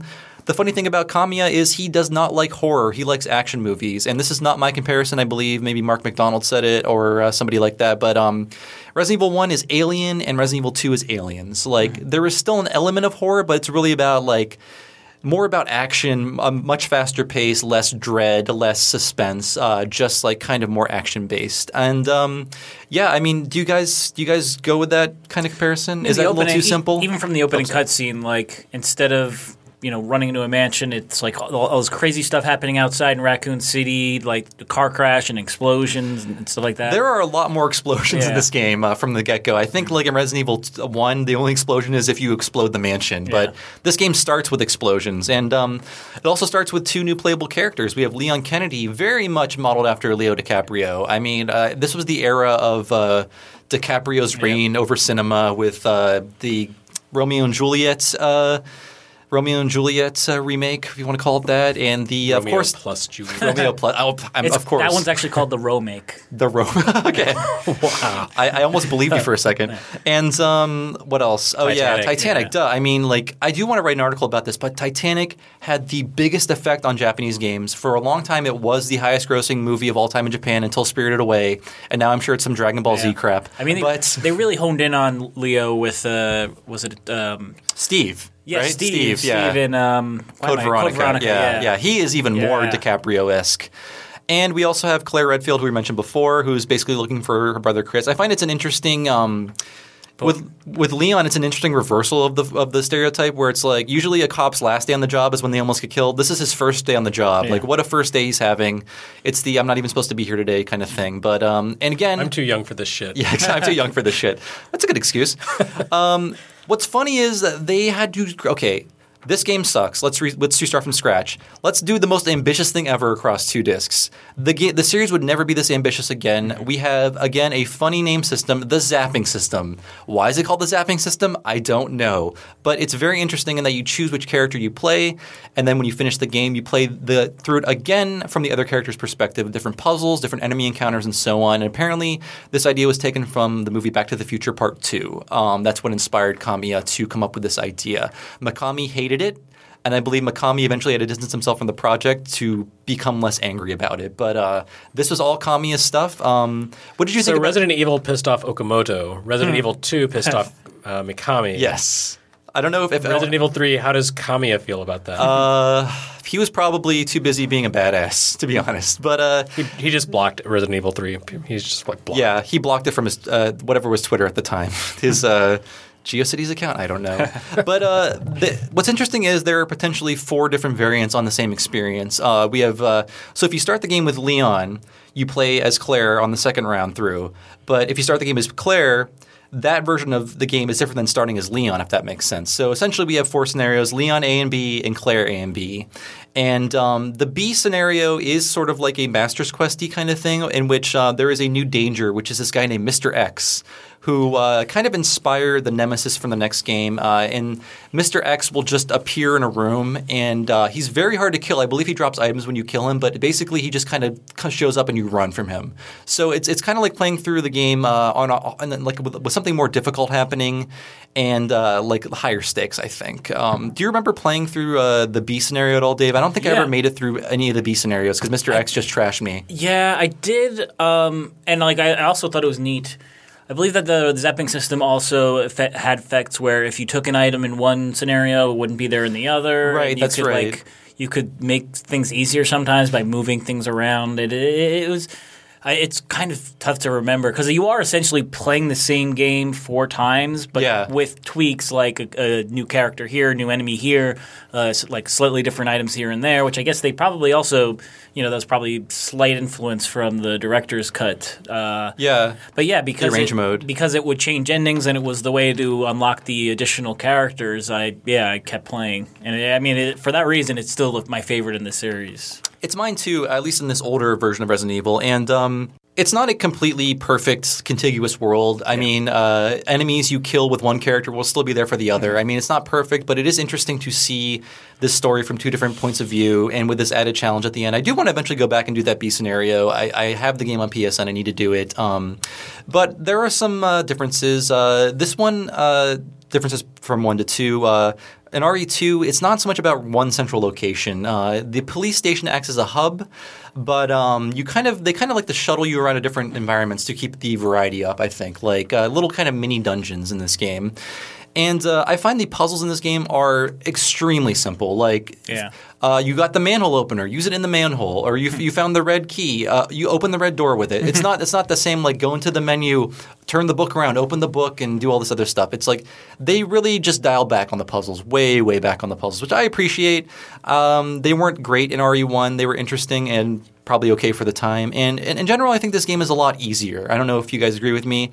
the funny thing about Kamiya is he does not like horror. He likes action movies. And this is not my comparison, I believe. Maybe Mark McDonald said it or uh, somebody like that. But um, Resident Evil one is Alien and Resident Evil two is Aliens. Like, mm-hmm. there is still an element of horror, but it's really about, like, more about action, a much faster pace, less dread, less suspense, uh, just like kind of more action based. And um, yeah, I mean, do you guys do you guys go with that kind of comparison? Is that opening, a little too simple? Even from the opening cutscene, like instead of you know running into a mansion, it's like all, all this crazy stuff happening outside in Raccoon City, like the car crash and explosions and stuff like that. There are a lot more explosions yeah. in this game uh, from the get go. I think like in Resident Evil one, the only explosion is if you explode the mansion. Yeah. But this game starts with explosions, and um, it also starts with two new playable characters. We have Leon Kennedy, very much modeled after Leo DiCaprio. I mean, uh, this was the era of uh, DiCaprio's reign yeah. over cinema with uh, the Romeo and Juliet. Uh, Romeo and Juliet uh, remake, if you want to call it that, and the Romeo of course plus Juliet. Romeo plus oh, I'm, of course that one's actually called the Romake. The Ro. Okay, wow. I, I almost believed you for a second. And um, what else? Oh Titanic, yeah, Titanic. Yeah. Duh. I mean, like I do want to write an article about this, but Titanic had the biggest effect on Japanese games for a long time. It was the highest-grossing movie of all time in Japan until Spirited Away, and now I'm sure it's some Dragon Ball yeah. Z crap. I mean, but they, they really honed in on Leo with uh, was it um, Steve? Yeah, right? Steve. Steve, yeah. Steve in um, Code Veronica. Code Veronica. Yeah, yeah, yeah. He is even yeah. more DiCaprio-esque. And we also have Claire Redfield, who we mentioned before, who's basically looking for her brother Chris. I find it's an interesting um, – with with Leon, it's an interesting reversal of the of the stereotype where it's like usually a cop's last day on the job is when they almost get killed. This is his first day on the job. Yeah. Like what a first day he's having. It's the I'm not even supposed to be here today kind of thing. But um, and again – I'm too young for this shit. Yeah, I'm too young for this shit. That's a good excuse. Um, what's funny is that they had to – okay – this game sucks. Let's re- let's restart from scratch. Let's do the most ambitious thing ever across two discs. The ga- the series would never be this ambitious again. We have, again, a funny name system, the zapping system. Why is it called the zapping system? I don't know. But it's very interesting in that you choose which character you play, and then when you finish the game, you play the through it again from the other character's perspective, different puzzles, different enemy encounters, and so on. And apparently, this idea was taken from the movie Back to the Future Part two. Um, that's what inspired Kamiya to come up with this idea. Mikami hated it, and I believe Mikami eventually had to distance himself from the project to become less angry about it. But uh, this was all Kamiya's stuff. Um, what did you so think? So Resident about- Evil pissed off Okamoto. Resident hmm. Evil two pissed off uh, Mikami. Yes. I don't know if, if Resident Evil three. How does Kamiya feel about that? Uh, he was probably too busy being a badass, to be honest. But uh, he, he just blocked Resident Evil three. He's just like blocked. Yeah, he blocked it from his uh, whatever was Twitter at the time. His. Uh, GeoCities account? I don't know. But uh, the, what's interesting is there are potentially four different variants on the same experience. Uh, we have uh, so if you start the game with Leon, you play as Claire on the second round through. But if you start the game as Claire, that version of the game is different than starting as Leon, if that makes sense. So essentially we have four scenarios, Leon A and B and Claire A and B. And um, the B scenario is sort of like a Master's Quest-y kind of thing in which uh, there is a new danger, which is this guy named Mister X, who uh, kind of inspired the nemesis from the next game. Uh, and Mister X will just appear in a room, and uh, he's very hard to kill. I believe he drops items when you kill him, but basically he just kind of shows up and you run from him. So it's it's kind of like playing through the game uh, on, a, on like with, with something more difficult happening and uh, like higher stakes, I think. Um, do you remember playing through uh, the B scenario at all, Dave? I don't think yeah. I ever made it through any of the B scenarios because Mister X just trashed me. Yeah, I did. Um, and like I also thought it was neat. I believe that the zapping system also effect, had effects where if you took an item in one scenario, it wouldn't be there in the other. Right, and you that's could, right. Like, you could make things easier sometimes by moving things around. It, it, it was I, it's kind of tough to remember because you are essentially playing the same game four times, but yeah. with tweaks like a, a new character here, new enemy here, uh, like slightly different items here and there, which I guess they probably also, you know, that was probably slight influence from the director's cut. Uh, yeah. But yeah, because range it, mode. because it would change endings and it was the way to unlock the additional characters, I yeah, I kept playing. And it, I mean, it, for that reason, it's still my favorite in the series. It's mine too, at least in this older version of Resident Evil. And um, it's not a completely perfect, contiguous world. I yeah. mean, uh, enemies you kill with one character will still be there for the other. Mm-hmm. I mean, it's not perfect, but it is interesting to see this story from two different points of view and with this added challenge at the end. I do want to eventually go back and do that B scenario. I, I have the game on P S N. I need to do it. Um, but there are some uh, differences. Uh, this one uh, – differences from one to two. Uh, In R E two, it's not so much about one central location. Uh, the police station acts as a hub, but um, you kind of they kind of like to shuttle you around to different environments to keep the variety up, I think, like uh, little kind of mini dungeons in this game. And uh, I find the puzzles in this game are extremely simple. Like, Yeah. uh, you got the manhole opener, use it in the manhole, or you you found the red key, uh, you open the red door with it. It's not it's not the same like go into the menu, turn the book around, open the book, and do all this other stuff. It's like they really just dial back on the puzzles, way way back on the puzzles, which I appreciate. Um, they weren't great in R E one. They were interesting and probably okay for the time. And, and in general, I think this game is a lot easier. I don't know if you guys agree with me.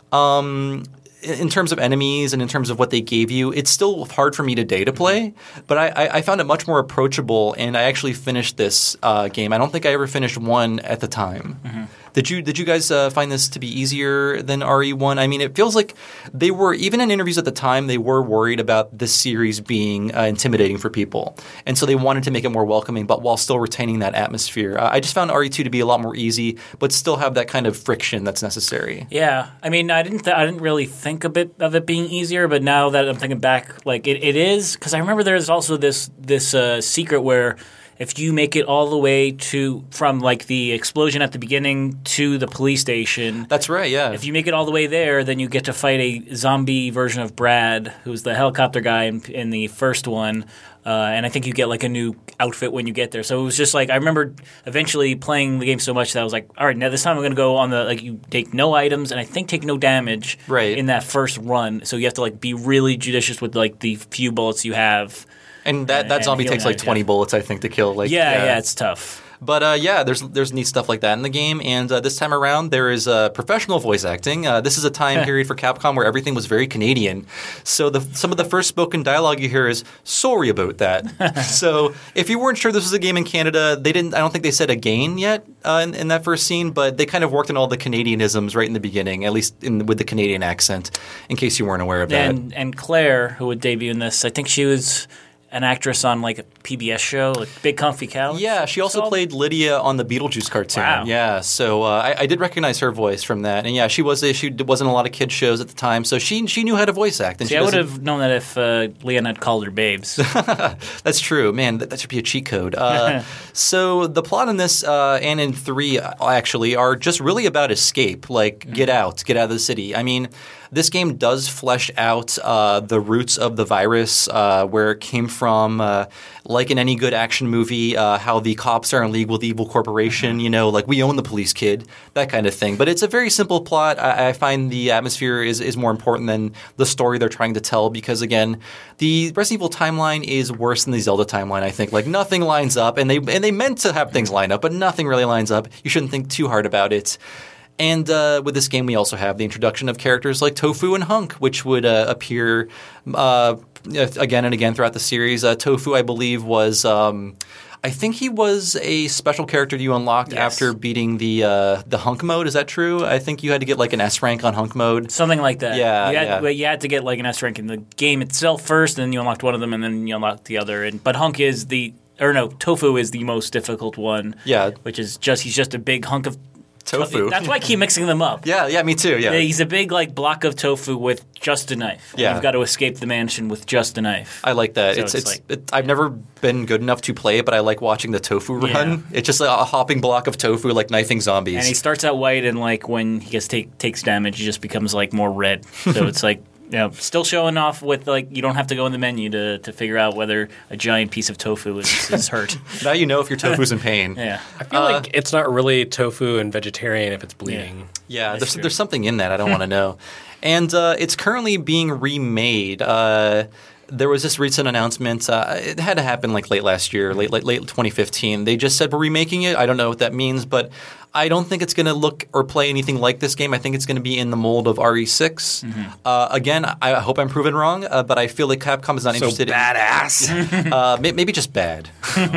Um, in terms of enemies and in terms of what they gave you, it's still hard for me today to play, but I, I found it much more approachable, and I actually finished this uh, game. I don't think I ever finished one at the time. Mm-hmm. Did you Did you guys uh, find this to be easier than R E one? I mean, it feels like they were, even in interviews at the time, they were worried about this series being uh, intimidating for people, and so they wanted to make it more welcoming, but while still retaining that atmosphere. Uh, I just found R E two to be a lot more easy, but still have that kind of friction that's necessary. Yeah, I mean, I didn't, th- I didn't really think a bit of it being easier, but now that I'm thinking back, like it, it is, because I remember there's also this this uh, secret where if you make it all the way to from like the explosion at the beginning to the police station, That's right, yeah. if you make it all the way there, then you get to fight a zombie version of Brad, who's the helicopter guy in, in the first one. Uh, and I think you get like a new outfit when you get there. So it was just like I remember eventually playing the game so much that I was like, all right, now this time I'm going to go on the like you take no items and I think take no damage Right. in that first run. So you have to like be really judicious with like the few bullets you have. And that, that and zombie healing takes like items, twenty yeah. bullets, I think, to kill. Like Yeah, yeah, it's tough. But uh, yeah, there's there's neat stuff like that in the game, and uh, this time around there is uh, professional voice acting. Uh, this is a time period for Capcom where everything was very Canadian, so the some of the first spoken dialogue you hear is "sorry about that." So if you weren't sure this was a game in Canada, they didn't. I don't think they said again yet uh, in, in that first scene, but they kind of worked on all the Canadianisms right in the beginning, at least in, with the Canadian accent, in case you weren't aware of that. And and Claire, who would debut in this, I think she was an actress on like a P B S show, like Big Comfy Couch. Yeah, she also called? played Lydia on the Beetlejuice cartoon. Wow. Yeah, so uh, I, I did recognize her voice from that, and yeah, she was a, she wasn't a lot of kids shows at the time, so she she knew how to voice act. And See, she I would doesn't- have known that if uh, Leon had called her babes. That's true, man. That, that should be a cheat code. Uh, so the plot in this uh, and in three uh, actually are just really about escape, like get out, get out of the city. I mean, this game does flesh out uh, the roots of the virus, uh, where it came from. Uh, like in any good action movie, uh, how the cops are in league with the evil corporation. You know, like we own the police, kid, that kind of thing. But it's a very simple plot. I, I find the atmosphere is is more important than the story they're trying to tell because again, the Resident Evil timeline is worse than the Zelda timeline. I think like nothing lines up, and they and they meant to have things line up, but nothing really lines up. You shouldn't think too hard about it. And uh, with this game, we also have the introduction of characters like Tofu and Hunk, which would uh, appear uh, again and again throughout the series. Uh, Tofu, I believe, was um, I think he was a special character you unlocked Yes. after beating the uh, the Hunk mode. Is that true? I think you had to get like an S rank on Hunk mode. Something like that. Yeah, you had, yeah. But you had to get like an S rank in the game itself first, and then you unlocked one of them, and then you unlocked the other. And but Hunk is the or no, Tofu is the most difficult one. Yeah. which is just he's just a big hunk of Tofu. That's why I keep mixing them up. Yeah, yeah, me too. Yeah. He's a big like block of tofu with just a knife. And Yeah. you've got to escape the mansion with just a knife. I like that. So it's it's it's. like- it, I've never been good enough to play it, but I like watching the tofu run. Yeah. It's just a hopping block of tofu, like knifing zombies. And he starts out white, and like when he gets take, takes damage, he just becomes like more red. So it's like you know, still showing off with like you don't have to go in the menu to, to figure out whether a giant piece of tofu is, is hurt. Now you know if your tofu's in pain. Yeah. I feel like it's not really tofu and vegetarian if it's bleeding. Yeah, That's there's, true. there's something in that I don't want to know. And uh, it's currently being remade. Uh, there was this recent announcement. Uh, it had to happen like late last year, late, late late twenty fifteen. They just said we're remaking it. I don't know what that means, but I don't think it's going to look or play anything like this game. I think it's going to be in the mold of R E six. Mm-hmm. Uh, again, I hope I'm proven wrong, uh, but I feel like Capcom is not So interested badass. in uh, may- maybe just bad.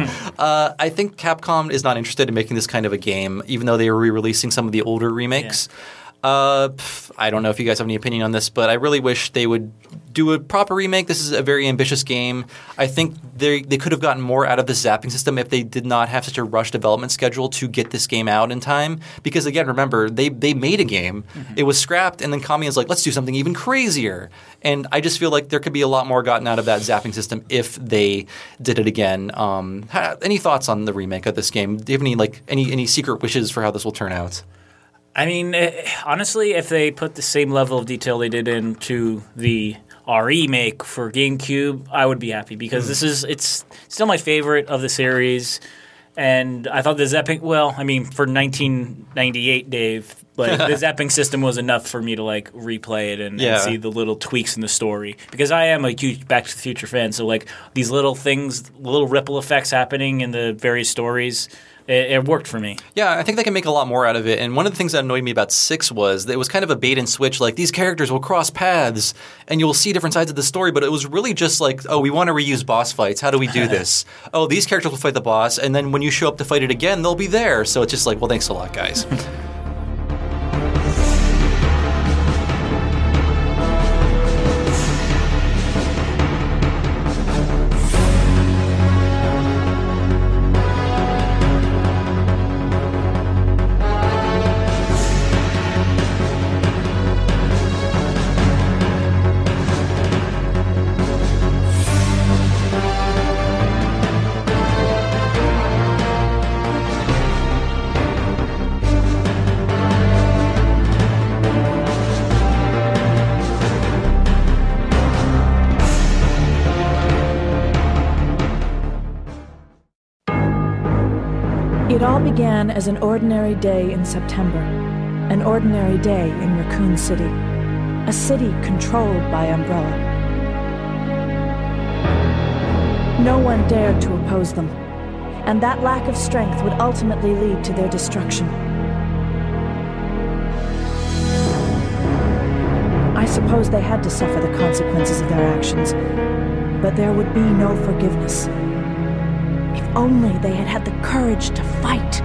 uh, I think Capcom is not interested in making this kind of a game, even though they were re-releasing some of the older remakes. Uh, pff, I don't know if you guys have any opinion on this, but I really wish they would do a proper remake. This is a very ambitious game. I think they they could have gotten more out of the zapping system if they did not have such a rush development schedule to get this game out in time. Because again, remember, they they made a game, mm-hmm. it was scrapped, and then Kamiya's like, let's do something even crazier. And I just feel like there could be a lot more gotten out of that zapping system if they did it again. Um, ha- any thoughts on the remake of this game? Do you have any like any any secret wishes for how this will turn out? I mean, uh, honestly, if they put the same level of detail they did into the remake for GameCube, I would be happy because mm. this is it's still my favorite of the series. And I thought the zapping, well, I mean, for nineteen ninety-eight, Dave, like the zapping system was enough for me to like replay it and, yeah. and see the little tweaks in the story. Because I am a huge Back to the Future fan, so like these little things, little ripple effects happening in the various stories. It, it worked for me. Yeah, I think they can make a lot more out of it. And one of the things that annoyed me about six was that it was kind of a bait and switch. Like, these characters will cross paths, and you'll see different sides of the story. But it was really just like, oh, we want to reuse boss fights. How do we do this? Oh, these characters will fight the boss, and then when you show up to fight it again, they'll be there. So it's just like, well, thanks a lot, guys. It all began as an ordinary day in September, an ordinary day in Raccoon City, a city controlled by Umbrella. No one dared to oppose them, and that lack of strength would ultimately lead to their destruction. I suppose they had to suffer the consequences of their actions, but there would be no forgiveness. If only they had had the courage to fight.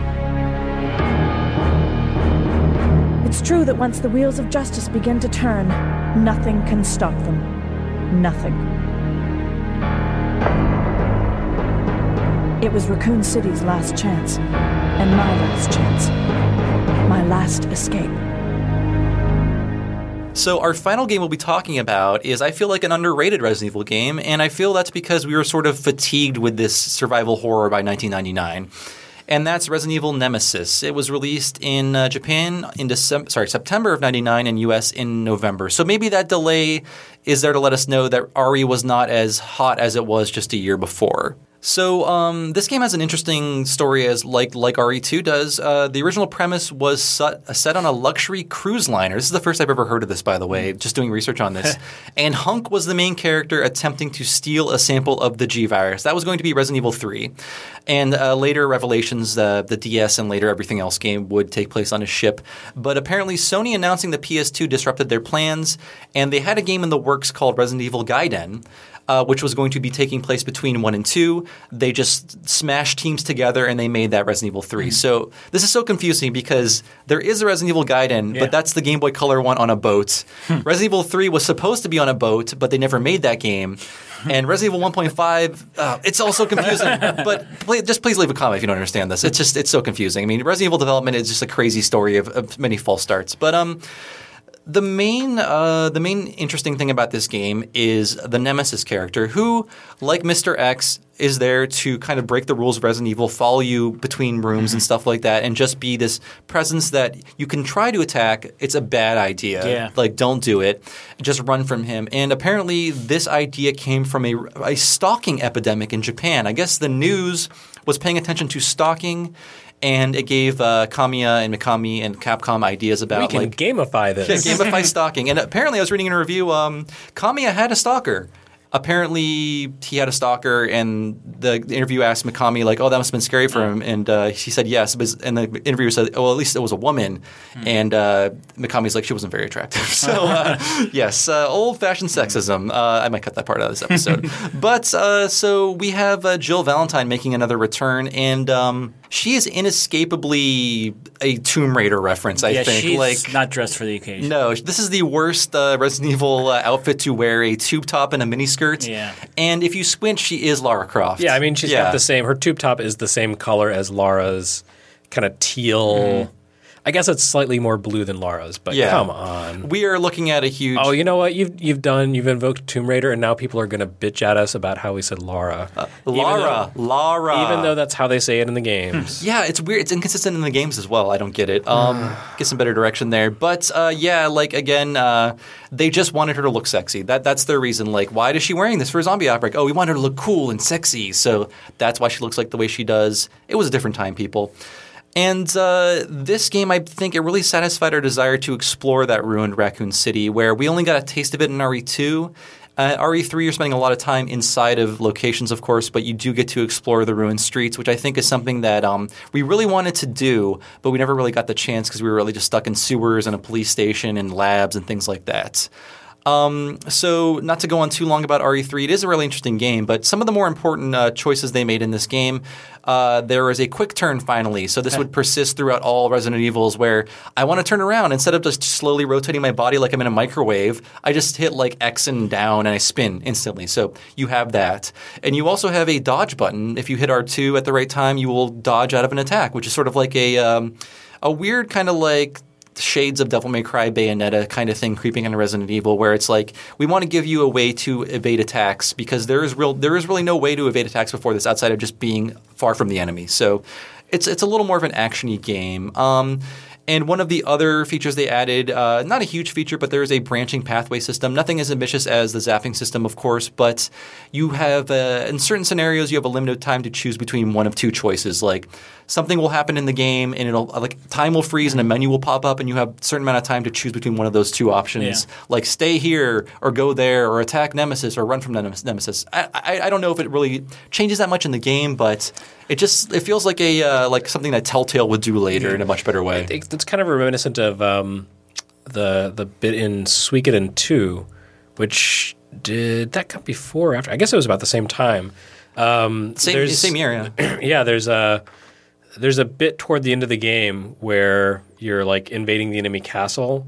It's true that once the wheels of justice begin to turn, nothing can stop them. Nothing. It was Raccoon City's last chance, and my last chance. My last escape. So our final game we'll be talking about is, I feel like, an underrated Resident Evil game, and I feel that's because we were sort of fatigued with this survival horror by nineteen ninety-nine. And that's Resident Evil Nemesis. It was released in uh, Japan in December, sorry, September of ninety-nine, and U S in November. So maybe that delay is there to let us know that R E was not as hot as it was just a year before. So um, this game has an interesting story, as like like R E two does. Uh, the original premise was set, set on a luxury cruise liner. This is the first I've ever heard of this, by the way, just doing research on this. And Hunk was the main character attempting to steal a sample of the G-Virus. That was going to be Resident Evil three. And uh, later Revelations, uh, the D S and later everything else game would take place on a ship. But apparently Sony announcing the P S two disrupted their plans, and they had a game in the works called Resident Evil Gaiden, Uh, which was going to be taking place between one and two. They just smashed teams together and they made that Resident Evil three. Mm-hmm. So this is so confusing because there is a Resident Evil Gaiden, yeah. but that's the Game Boy Color one on a boat. Hmm. Resident Evil three was supposed to be on a boat, but they never made that game. And Resident Evil one point five, uh, it's all so confusing. But play, just please leave a comment if you don't understand this. It's just it's so confusing. I mean, Resident Evil development is just a crazy story of, of many false starts. But um. The main uh, the main interesting thing about this game is the Nemesis character, who, like Mister X, is there to kind of break the rules of Resident Evil, follow you between rooms mm-hmm. and stuff like that, and just be this presence that you can try to attack. It's a bad idea. Yeah. Like, don't do it. Just run from him. And apparently this idea came from a, a stalking epidemic in Japan. I guess the news was paying attention to stalking, and it gave uh, Kamiya and Mikami and Capcom ideas about we can like gamify this. Yeah, gamify stalking. And apparently, I was reading in a review, um, Kamiya had a stalker. Apparently, he had a stalker, and the interview asked Mikami, like, oh, that must have been scary for him. And uh, she said yes. But, and the interviewer said, oh, well, at least it was a woman. Mm. And uh, Mikami's like, she wasn't very attractive. So, uh, yes, uh, old-fashioned sexism. Uh, I might cut that part out of this episode. But uh, so we have uh, Jill Valentine making another return. And um, She is inescapably a Tomb Raider reference, I yeah, think. she's like, not dressed for the occasion. No, this is the worst uh, Resident Evil uh, outfit to wear, a tube top and a miniskirt. Yeah. And if you squint, she is Lara Croft. Yeah, I mean, she's yeah. got the same – her tube top is the same color as Lara's kind of teal mm. – I guess it's slightly more blue than Lara's, but yeah. come on. We are looking at a huge... Oh, you know what? You've you've done you've invoked Tomb Raider, and now people are going to bitch at us about how we said Lara. Uh, Lara, though, Lara. Even though that's how they say it in the games. Yeah, it's weird. It's inconsistent in the games as well. I don't get it. Um, get some better direction there. But uh, yeah, like again, uh, they just wanted her to look sexy. That that's their reason. Like, why is she wearing this for a zombie outbreak? Oh, we want her to look cool and sexy, so that's why she looks like the way she does. It was a different time, people. And uh, this game, I think it really satisfied our desire to explore that ruined Raccoon City, where we only got a taste of it in R E two. Uh, R E three, you're spending a lot of time inside of locations, of course, but you do get to explore the ruined streets, which I think is something that um, we really wanted to do, but we never really got the chance because we were really just stuck in sewers and a police station and labs and things like that. Um, so not to go on too long about R E three, it is a really interesting game, but some of the more important uh, choices they made in this game, uh, there is a quick turn finally. So this would persist throughout all Resident Evils where I want to turn around. Instead of just slowly rotating my body like I'm in a microwave, I just hit like X and down and I spin instantly. So you have that. And you also have a dodge button. If you hit R two at the right time, you will dodge out of an attack, which is sort of like a, um, a weird kind of like shades of Devil May Cry, Bayonetta kind of thing creeping into Resident Evil, where it's like we want to give you a way to evade attacks because there is real there is really no way to evade attacks before this outside of just being far from the enemy. So it's it's a little more of an action-y game. Um, and one of the other features they added, uh, not a huge feature, but there is a branching pathway system. Nothing as ambitious as the zapping system, of course, but you have uh, in certain scenarios you have a limited time to choose between one of two choices. Like something will happen in the game and it'll like time will freeze and a menu will pop up and you have a certain amount of time to choose between one of those two options. Yeah. Like stay here or go there or attack Nemesis or run from Nemesis. I, I, I don't know if it really changes that much in the game, but it just it feels like a uh, like something that Telltale would do later yeah. in a much better way. It's kind of reminiscent of um, the the bit in Suikoden two, which did that come before or after? I guess it was about the same time. Um, same same year, yeah. yeah, there's a there's a bit toward the end of the game where you're like invading the enemy castle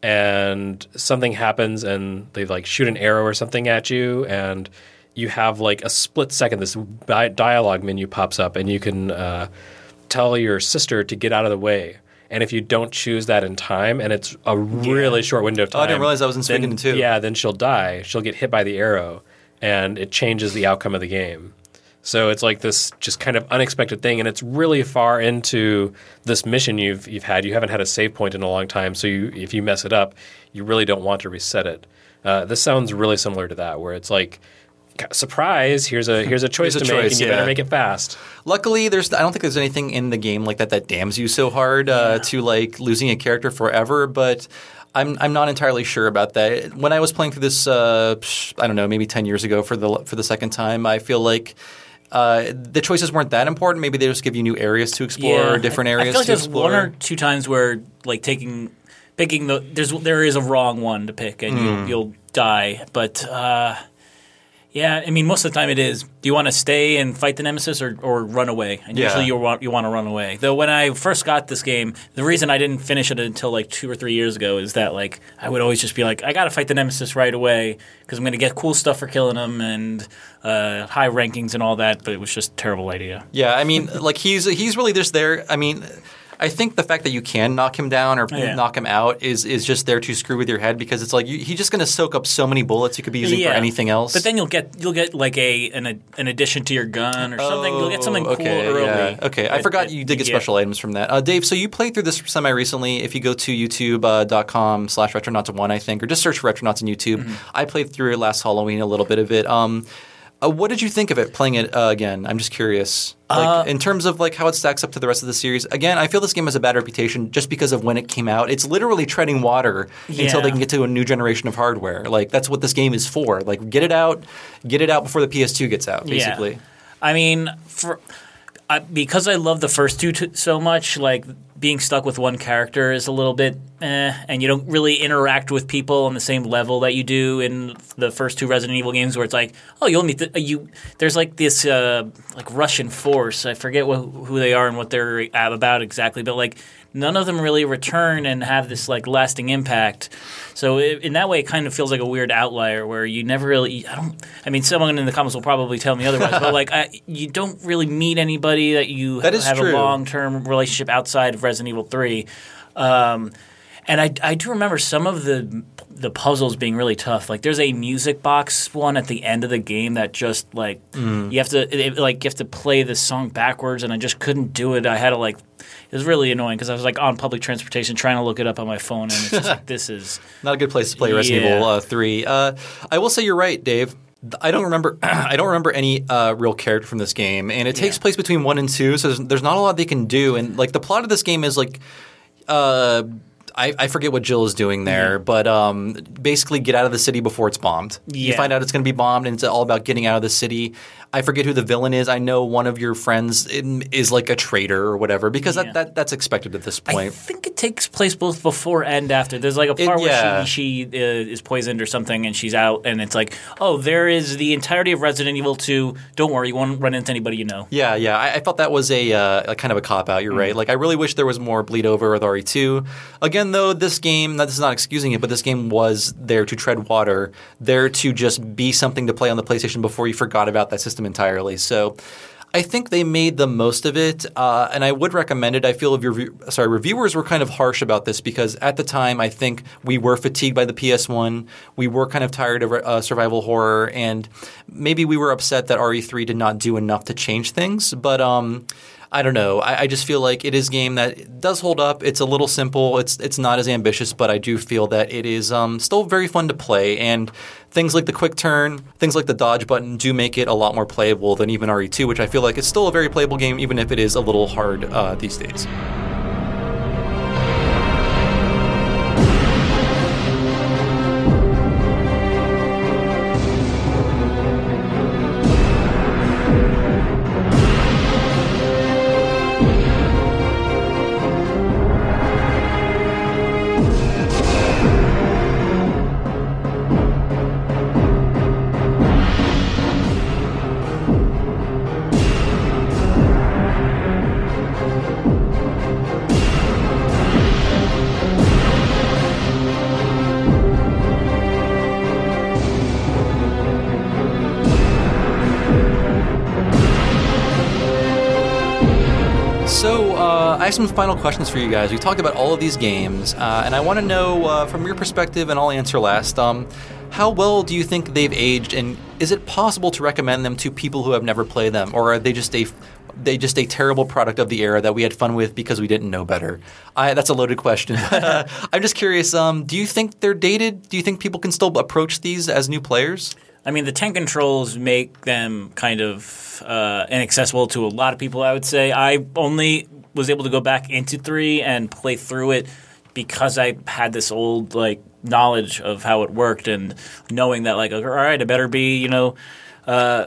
and something happens and they like shoot an arrow or something at you and you have like a split second, this di- dialogue menu pops up and you can uh, tell your sister to get out of the way. And if you don't choose that in time, and it's a really yeah. short window of time. Oh, I didn't realize I was in Suikoden too. Yeah, then she'll die. She'll get hit by the arrow, and it changes the outcome of the game. So it's like this just kind of unexpected thing, and it's really far into this mission you've you've had. You haven't had a save point in a long time, so you, if you mess it up, you really don't want to reset it. Uh, this sounds really similar to that, where it's like, surprise! Here's a here's a choice here's to a make, choice, and you yeah. better make it fast. Luckily, there's I don't think there's anything in the game like that that damns you so hard uh, yeah. to like losing a character forever. But I'm I'm not entirely sure about that. When I was playing through this, uh, I don't know, maybe ten years ago for the for the second time, I feel like. Uh, the choices weren't that important. Maybe they just give you new areas to explore, yeah. or different areas I feel like to there's explore. one or two times where like taking picking the there's there is a wrong one to pick and mm. you, you'll die. But uh, yeah, I mean most of the time it is. Do you want to stay and fight the Nemesis or, or run away? And yeah. usually you want you want to run away. Though when I first got this game, the reason I didn't finish it until like two or three years ago is that like I would always just be like, I got to fight the Nemesis right away because I'm going to get cool stuff for killing him and uh, high rankings and all that. But it was just a terrible idea. Yeah, I mean, like he's he's really just there. I mean. I think the fact that you can knock him down or yeah. knock him out is is just there to screw with your head because it's like you, he's just going to soak up so many bullets you could be using yeah. for anything else. But then you'll get you'll get like a an, an addition to your gun or something. Oh, You'll get something okay, cool early. Yeah. Okay, I at, forgot at, you did get yeah. special items from that. Uh, Dave, so you played through this semi recently. If you go to youtube dot com slash retronauts one, I think, or just search for Retronauts on YouTube. Mm-hmm. I played through it last Halloween, a little bit of it. Um, Uh, what did you think of it playing it uh, again? I'm just curious. Like, uh, in terms of like how it stacks up to the rest of the series. Again, I feel this game has a bad reputation just because of when it came out. It's literally treading water yeah. until they can get to a new generation of hardware. Like that's what this game is for. Like get it out, get it out before the P S two gets out. Basically. Yeah. I mean, for uh, because I love the first two t- so much, like being stuck with one character is a little bit eh, and you don't really interact with people on the same level that you do in the first two Resident Evil games, where it's like, oh, you'll meet the, you. There's like this uh, like Russian force. I forget what, who they are and what they're about exactly, but like none of them really return and have this like lasting impact. So it, in that way, it kind of feels like a weird outlier where you never really. I don't. I mean, someone in the comments will probably tell me otherwise, but like I, you don't really meet anybody that you that is have true. a long-term relationship outside of Resident Evil three. Um, and I, I do remember some of the the puzzles being really tough. Like there's a music box one at the end of the game that just like mm. you have to it, like you have to play the song backwards, and I just couldn't do it. I had to like it was really annoying because I was like on public transportation trying to look it up on my phone, and it's just like this is not a good place to play Resident yeah. Evil uh, three. Uh, I will say you're right, Dave. I don't remember. I don't remember any uh, real character from this game, and it takes yeah. place between one and two. So there's, there's not a lot they can do, and like the plot of this game is like, uh, I, I forget what Jill is doing there, mm-hmm. but um, basically get out of the city before it's bombed. Yeah. You find out it's going to be bombed, and it's all about getting out of the city. I forget who the villain is. I know one of your friends is like a traitor or whatever, because yeah. that, that that's expected at this point. I think it takes place both before and after. There's like a part it, yeah. where she, she uh, is poisoned or something, and she's out, and it's like, oh, there is the entirety of Resident Evil two. Don't worry, you won't run into anybody you know. Yeah, yeah. I, I felt that was a, uh, a kind of a cop-out. You're mm-hmm. right. Like, I really wish there was more bleed over with R E two. Again, though, this game, this is not excusing it, but this game was there to tread water, there to just be something to play on the PlayStation before you forgot about that system entirely. So I think they made the most of it, uh, and I would recommend it. I feel if your sorry reviewers were kind of harsh about this because at the time I think we were fatigued by the P S one. We were kind of tired of uh, survival horror, and maybe we were upset that R E three did not do enough to change things. But um, I don't know. I, I just feel like it is a game that does hold up. It's a little simple. It's it's not as ambitious, but I do feel that it is um, still very fun to play. And things like the quick turn, things like the dodge button do make it a lot more playable than even R E two, which I feel like is still a very playable game, even if it is a little hard uh, these days. So uh, I have some final questions for you guys. We talked about all of these games, uh, and I want to know uh, from your perspective, and I'll answer last, um, how well do you think they've aged, and is it possible to recommend them to people who have never played them, or are they just a they just a terrible product of the era that we had fun with because we didn't know better? I, that's a loaded question. uh, I'm just curious, um, do you think they're dated? Do you think people can still approach these as new players? I mean, the ten controls make them kind of uh, inaccessible to a lot of people, I would say. I only was able to go back into three and play through it because I had this old, like, knowledge of how it worked and knowing that, like, all right, I better be, you know, uh,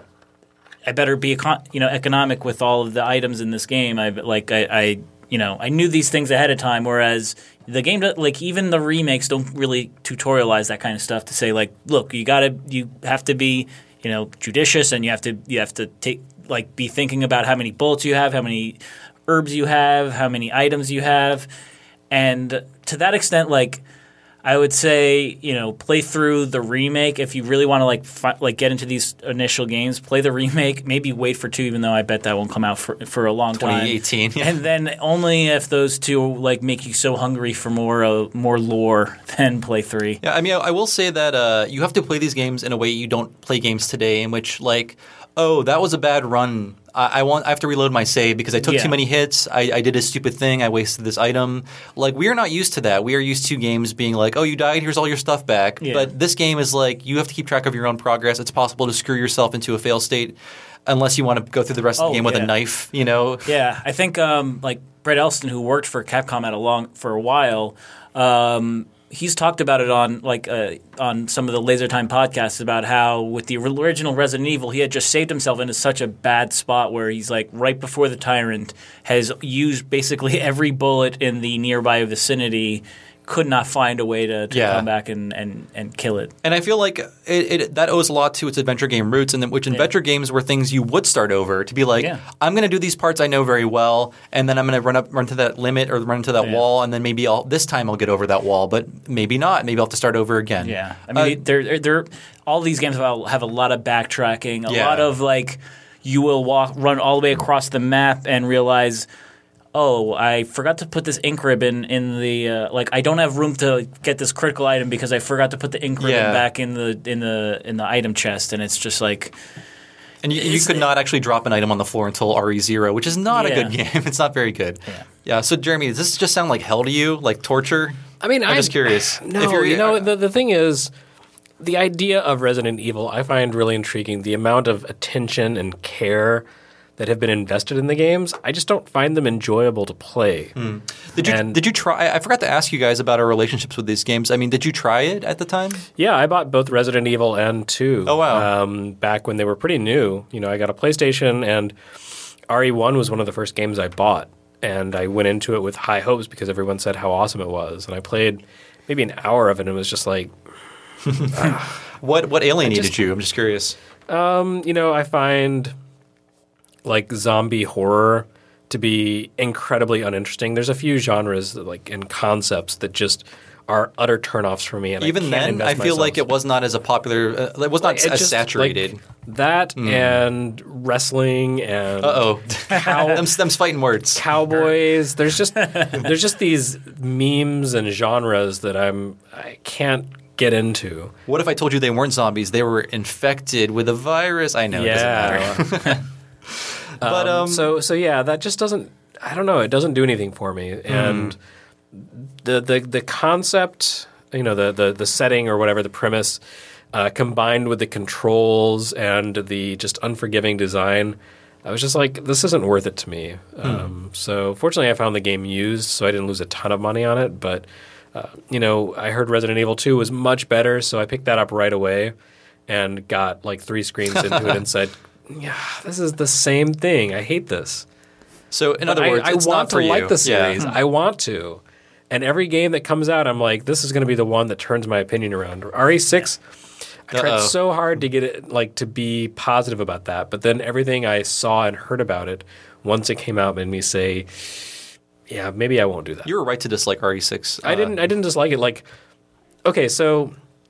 I better be, econ- you know, economic with all of the items in this game. I like, I, I, you know, I knew these things ahead of time, whereas the game, like even the remakes, don't really tutorialize that kind of stuff to say, like, look, you gotta, you have to be, you know, judicious, and you have to, you have to take, like, be thinking about how many bullets you have, how many herbs you have, how many items you have, and to that extent, like, I would say, you know, play through the remake if you really want to like fi- like get into these initial games. Play the remake, maybe wait for two, even though I bet that won't come out for for a long time. twenty eighteen, yeah. And then only if those two like make you so hungry for more uh, more lore, then play three. Yeah, I mean, I will say that uh, you have to play these games in a way you don't play games today, in which like, oh, that was a bad run. I want. I have to reload my save because I took yeah. too many hits. I, I did a stupid thing. I wasted this item. Like, we are not used to that. We are used to games being like, oh, you died. Here's all your stuff back. Yeah. But this game is like, you have to keep track of your own progress. It's possible to screw yourself into a fail state unless you want to go through the rest of oh, the game with yeah. a knife, you know? Yeah. I think um, like Brett Elston, who worked for Capcom at a long for a while, um, he's talked about it on like uh, on some of the Laser Time podcasts about how with the original Resident Evil, he had just saved himself into such a bad spot where he's like right before the Tyrant has used basically every bullet in the nearby vicinity, could not find a way to, to Yeah. come back and, and, and kill it. And I feel like it, it, that owes a lot to its adventure game roots, and then, which adventure games were things you would start over to be like, Yeah. I'm going to do these parts I know very well, and then I'm going to run up, run to that limit or run into that Yeah. wall, and then maybe I'll this time I'll get over that wall, but maybe not. Maybe I'll have to start over again. Yeah, I mean, Uh, they're, they're, they're all these games have a, have a lot of backtracking, a Yeah. lot of like you will walk run all the way across the map and realize, oh, I forgot to put this ink ribbon in the uh, like I don't have room to get this critical item because I forgot to put the ink ribbon Yeah. back in the in the in the item chest, and it's just like And you, you It's- could not actually drop an item on the floor until R E zero, which is not a Yeah. good game. It's not very good. Yeah. Yeah. So, Jeremy, does this just sound like hell to you? Like torture? I mean, I'm I- just curious. No, If you're- you know, the, the thing is, the idea of Resident Evil I find really intriguing. The amount of attention and care that have been invested in the games, I just don't find them enjoyable to play. Did you And- did you try? I forgot to ask you guys about our relationships with these games. I mean, did you try it at the time? Yeah, I bought both Resident Evil and two. Oh, wow. Um, back when they were pretty new. You know, I got a PlayStation, and R E one was one of the first games I bought. And I went into it with high hopes because everyone said how awesome it was. And I played maybe an hour of it, and it was just like, What what alienated just- you? I'm just curious. you know, I find like zombie horror to be incredibly uninteresting. There's a few genres that, like and concepts that just are utter turnoffs for me. And I Even can't then, invest I feel myself. like it was not as a popular. Uh, it was not It as just, saturated. like, that and wrestling and uh oh, cow- them, them's fighting words. cowboys. There's just there's just these memes and genres that I'm I can't get into. What if I told you they weren't zombies? They were infected with a virus. I know. It doesn't matter. But um, so so yeah, that just doesn't. I don't know. It doesn't do anything for me. And the the the concept, you know, the the the setting or whatever the premise, uh, combined with the controls and the just unforgiving design, I was just like, this isn't worth it to me. Um, so fortunately, I found the game used, so I didn't lose a ton of money on it. But uh, you know, I heard Resident Evil two was much better, so I picked that up right away and got like three screens into it and said, yeah, this is the same thing. I hate this. so in other I, words, I it's want not for to you. like the series. Yeah. I want to. And every game that comes out, I'm like, this is going to be the one that turns my opinion around. R E six, I tried Uh-oh. so hard to get it, like, to be positive about that. But then everything I saw and heard about it, once it came out, made me say, yeah, maybe I won't do that. You were right to dislike R E six. I didn't. I didn't dislike it. Like, okay, so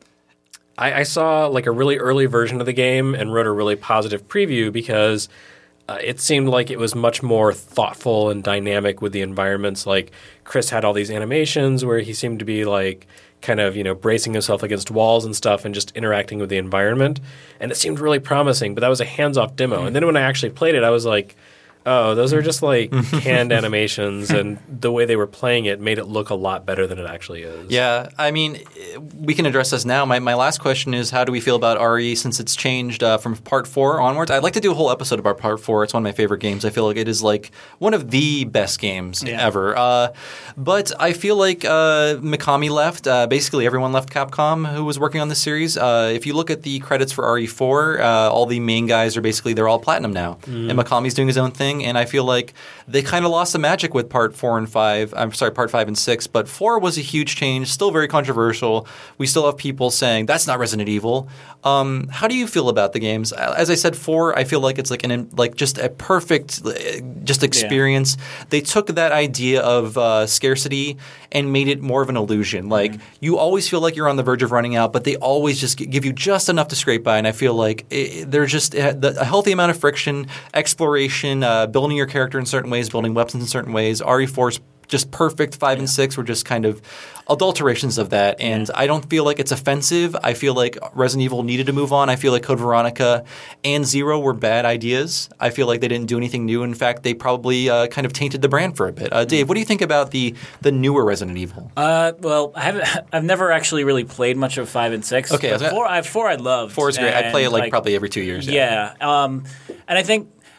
I, I saw like a really early version of the game and wrote a really positive preview because uh, it seemed like it was much more thoughtful and dynamic with the environments. Like Chris had all these animations where he seemed to be like kind of, you know, bracing himself against walls and stuff and just interacting with the environment, and it seemed really promising. But that was a hands-off demo, and then when I actually played it, I was like, oh, those are just like canned animations, and the way they were playing it made it look a lot better than it actually is. Yeah, I mean, we can address this now. My, my last question is, how do we feel about R E since it's changed uh, from Part four onwards? I'd like to do a whole episode about Part four. It's one of my favorite games. I feel like it is like one of the best games Yeah. ever. Uh, but I feel like uh, Mikami left. Uh, basically, everyone left Capcom who was working on this series. Uh, if you look at the credits for R E four, uh, all the main guys are basically, they're all platinum now. And Mikami's doing his own thing. And I feel like they kind of lost the magic with part four and five. I'm sorry, part five and six. But four was a huge change, still very controversial. We still have people saying that's not Resident Evil. Um, how do you feel about the games? As I said, four, I feel like it's like an like just a perfect uh, just experience. They took that idea of uh, scarcity and made it more of an illusion. Like you always feel like you're on the verge of running out, but they always just g- give you just enough to scrape by. And I feel like it, they're just a healthy amount of friction, exploration, uh, building your character in certain ways, building weapons in certain ways. R E four's just perfect. Five and six were just kind of adulterations of that, and I don't feel like it's offensive. I feel like Resident Evil needed to move on. I feel like Code Veronica and Zero were bad ideas. I feel like they didn't do anything new. In fact, they probably uh, kind of tainted the brand for a bit. Uh, Dave, what do you think about the the newer Resident Evil? Uh, well, I haven't. I've never actually really played much of five and six. Okay, but I was- four. I four I loved. Four is great. I and, play it like, probably every two years. Yeah. Um, and I think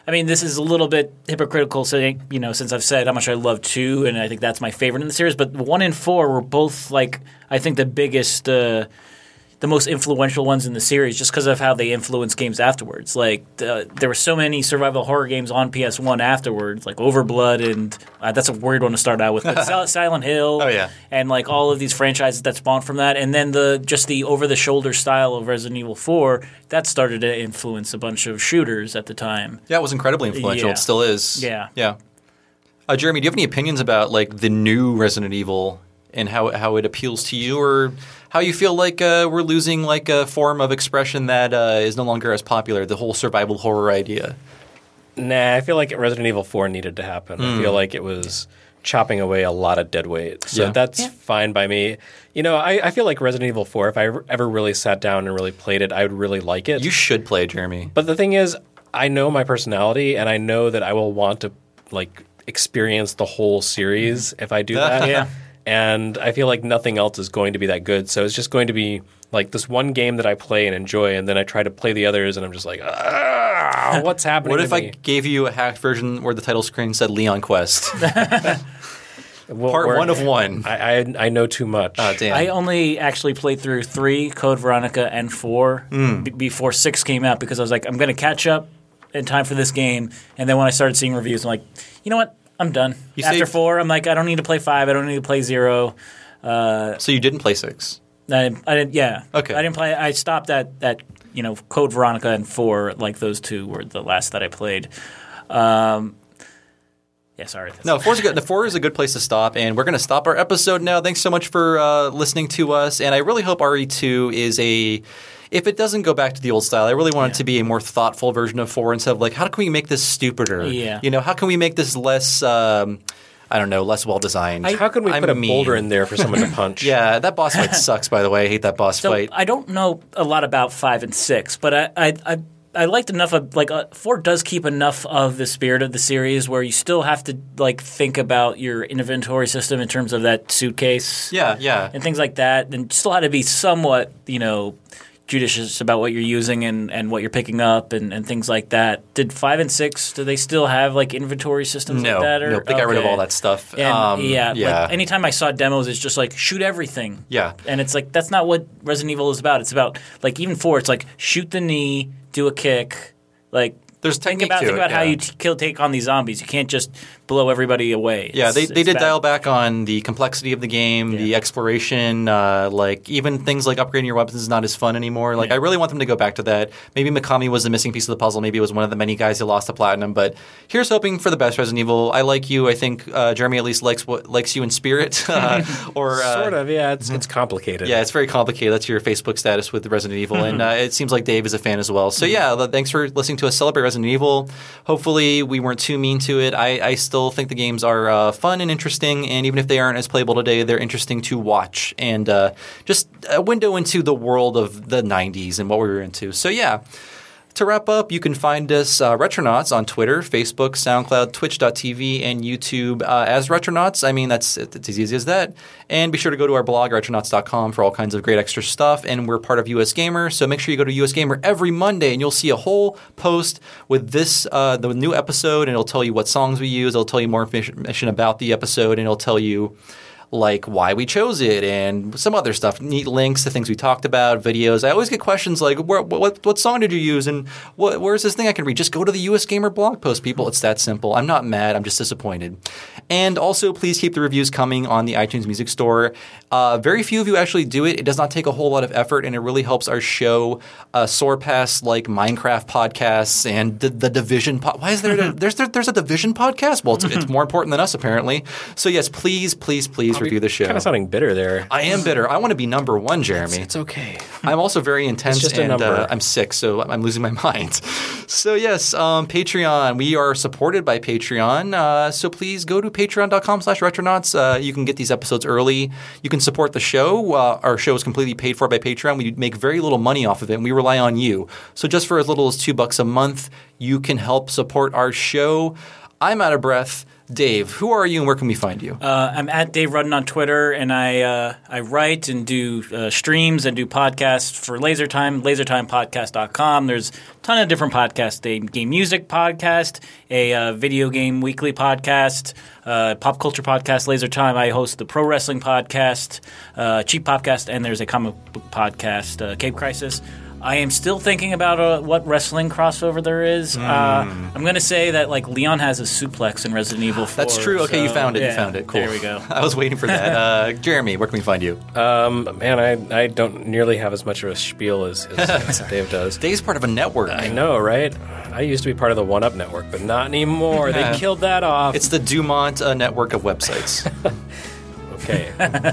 I mean, this is a little bit hypocritical, saying, you know, since I've said how much I love two, and I think that's my favorite in the series. But one and four were both, like, I think the biggest, uh, the most influential ones in the series, just because of how they influence games afterwards. Like, the, there were so many survival horror games on P S one afterwards, like Overblood, and uh, that's a weird one to start out with. But Sil- Silent Hill, Oh, yeah. and like all of these franchises that spawned from that, and then the just the over-the-shoulder style of Resident Evil four that started to influence a bunch of shooters at the time. Yeah, it was incredibly influential. Yeah. It still is. Yeah. Yeah. Uh, Jeremy, do you have any opinions about like the new Resident Evil and how how it appeals to you, or how you feel like uh, we're losing like a form of expression that uh, is no longer as popular, the whole survival horror idea? Nah, I feel like Resident Evil four needed to happen. I feel like it was chopping away a lot of dead weight. So Yeah. that's Yeah. fine by me. You know, I, I feel like Resident Evil four, if I ever really sat down and really played it, I would really like it. You should play, Jeremy. But the thing is, I know my personality, and I know that I will want to like experience the whole series if I do that. Yeah. And I feel like nothing else is going to be that good. So it's just going to be like this one game that I play and enjoy, and then I try to play the others, and I'm just like, ah, what's happening? What to if I me? gave you a hacked version where the title screen said Leon Quest? Well, Part we're- one of one. I, I I know too much. Oh, damn. I only actually played through three, Code Veronica, and four Hmm. b- before six came out because I was like, I'm going to catch up in time for this game. And then when I started seeing reviews, I'm like, you know what? I'm done. You After saved- four, I'm like, I don't need to play five. I don't need to play zero. So you didn't play six? I, I didn't. Yeah. Okay. I didn't play. I stopped at at you know Code Veronica and four. Like those two were the last that I played. Um, yeah. Sorry. That's- No, four's a good, the four is a good place to stop, and we're going to stop our episode now. Thanks so much for uh, listening to us, and I really hope R E two is a. If it doesn't go back to the old style, I really want it to be a more thoughtful version of four instead of like, how can we make this stupider? Yeah. You know, how can we make this less, um, I don't know, less well designed? How can we I'm put a mean. boulder in there for someone to punch? Yeah, that boss fight sucks, by the way. I hate that boss So fight. I don't know a lot about five and six, but I I, I, I liked enough of like uh, four does keep enough of the spirit of the series where you still have to like think about your inventory system in terms of that suitcase, Yeah, yeah. and things like that, and still had to be somewhat you know judicious about what you're using and, and what you're picking up and, and things like that. Did five and six? Do they still have like inventory systems No, like that? Or? no, they got rid of Okay. all that stuff. And Um, yeah, yeah. like anytime I saw demos, it's just like shoot everything. Yeah. And it's like that's not what Resident Evil is about. It's about like even four. It's like shoot the knee, do a kick, like. There's think technique about to think it, about how yeah. you t- kill take on these zombies. You can't just blow everybody away. Yeah, It's- they, they it's did bad. dial back on the complexity of the game, the Yeah. exploration, uh, like even things like upgrading your weapons is not as fun anymore. Like Yeah. I really want them to go back to that. Maybe Mikami was the missing piece of the puzzle. Maybe it was one of the many guys who lost to Platinum. But here's hoping for the best, Resident Evil. I like you. I think uh, Jeremy at least likes what likes you in spirit. uh, or uh, Sort of, yeah. It's it's complicated. Yeah, it's very complicated. That's your Facebook status with Resident Evil, and uh, it seems like Dave is a fan as well. So yeah, th- thanks for listening to us celebrate Resident Evil. Hopefully, we weren't too mean to it. I, I still think the games are uh, fun and interesting, and even if they aren't as playable today, they're interesting to watch and uh, just a window into the world of the nineties and what we were into. So yeah. To wrap up, you can find us uh, Retronauts on Twitter, Facebook, SoundCloud, Twitch dot T V, and YouTube uh, as Retronauts. I mean, that's it's as easy as that. And be sure to go to our blog, retronauts dot com, for all kinds of great extra stuff. And we're part of U S Gamer, so make sure you go to U S Gamer every Monday, and you'll see a whole post with this uh, the new episode, and it'll tell you what songs we use. It'll tell you more information about the episode, and it'll tell you like why we chose it and some other stuff, neat links to things we talked about, videos. I always get questions like, Where, what, what song did you use and what, where's this thing I can read? Just go to the U S Gamer blog post, people. It's that simple. I'm not mad. I'm just disappointed. And also, please keep the reviews coming on the iTunes Music Store. Uh, very few of you actually do it. It does not take a whole lot of effort, and it really helps our show uh, soar past like Minecraft podcasts and the, the Division. Po- Why is there a, there's there, there's a Division podcast? Well, it's, it's more important than us apparently. So yes, please, please, please review the show. Kind of sounding bitter there. I am bitter. I want to be number one, Jeremy. It's okay. I'm also very intense just a and number. uh, I'm sick, so I'm losing my mind. So yes, um, Patreon. We are supported by Patreon. Uh, so please go to patreon dot com slash retronauts. Uh, you can get these episodes early. You can support the show. Uh, our show is completely paid for by Patreon. We make very little money off of it, and we rely on you. So just for as little as two bucks a month, you can help support our show. I'm out of breath. Dave, who are you and where can we find you? Uh, I'm at Dave Rudden on Twitter, and I uh, I write and do uh, streams and do podcasts for LaserTime, lasertime podcast dot com. There's a ton of different podcasts. A game music podcast, a uh, video game weekly podcast, uh, pop culture podcast, LaserTime. I host the pro wrestling podcast, uh, Cheap Popcast, and there's a comic book podcast, uh, Cape Crisis. I am still thinking about uh, what wrestling crossover there is. Mm. Uh, I'm going to say that like Leon has a suplex in Resident Evil four. That's true. Okay, so, you found it. Yeah, you found it. Cool. There we go. I was waiting for that. Uh, Jeremy, where can we find you? Um, man, I, I don't nearly have as much of a spiel as, as Dave does. Dave's part of a network. I know, right? I used to be part of the one up network, but not anymore. They killed that off. It's the Dumont uh, network of websites. Okay.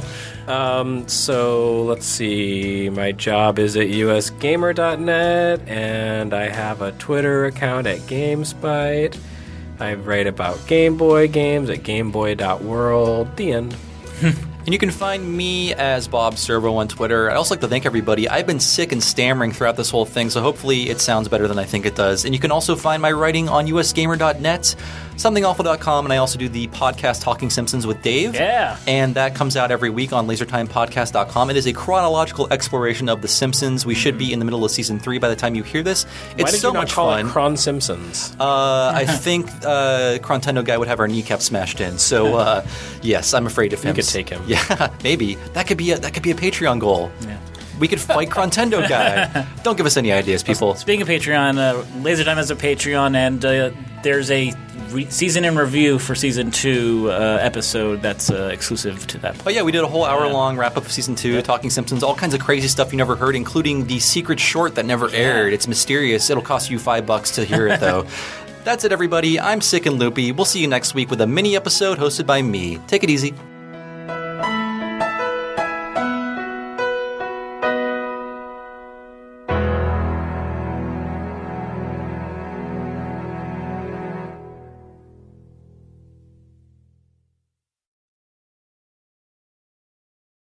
um, so let's see. My job is at U S gamer dot net, and I have a Twitter account at GameSpite. I write about Game Boy games at gameboy dot world. The end. And you can find me as Bob Servo on Twitter. I'd also like to thank everybody. I've been sick and stammering throughout this whole thing, so hopefully it sounds better than I think it does. And you can also find my writing on U S gamer dot net, something awful dot com, and I also do the podcast Talking Simpsons with Dave. Yeah. And that comes out every week on lasertime podcast dot com. It is a chronological exploration of The Simpsons. We should be in the middle of season three by the time you hear this. It's Why did so you not much call fun. It Cron Simpsons? Uh, I think uh, Crontendo guy would have our kneecap smashed in. So uh, yes, I'm afraid of him. You could take him. Yeah, maybe that could be a, that could be a Patreon goal. Yeah. We could fight Crontendo guy. Don't give us any ideas, people. Speaking of Patreon, uh, LaserTime has a Patreon, and uh, there's a re- season in review for season two uh, episode that's uh, exclusive to that. Oh yeah, we did a whole hour-long wrap-up of season two, Talking Simpsons, all kinds of crazy stuff you never heard, including the secret short that never aired. It's mysterious. It'll cost you five bucks to hear it, though. That's it, everybody. I'm Sick and Loopy. We'll see you next week with a mini episode hosted by me. Take it easy.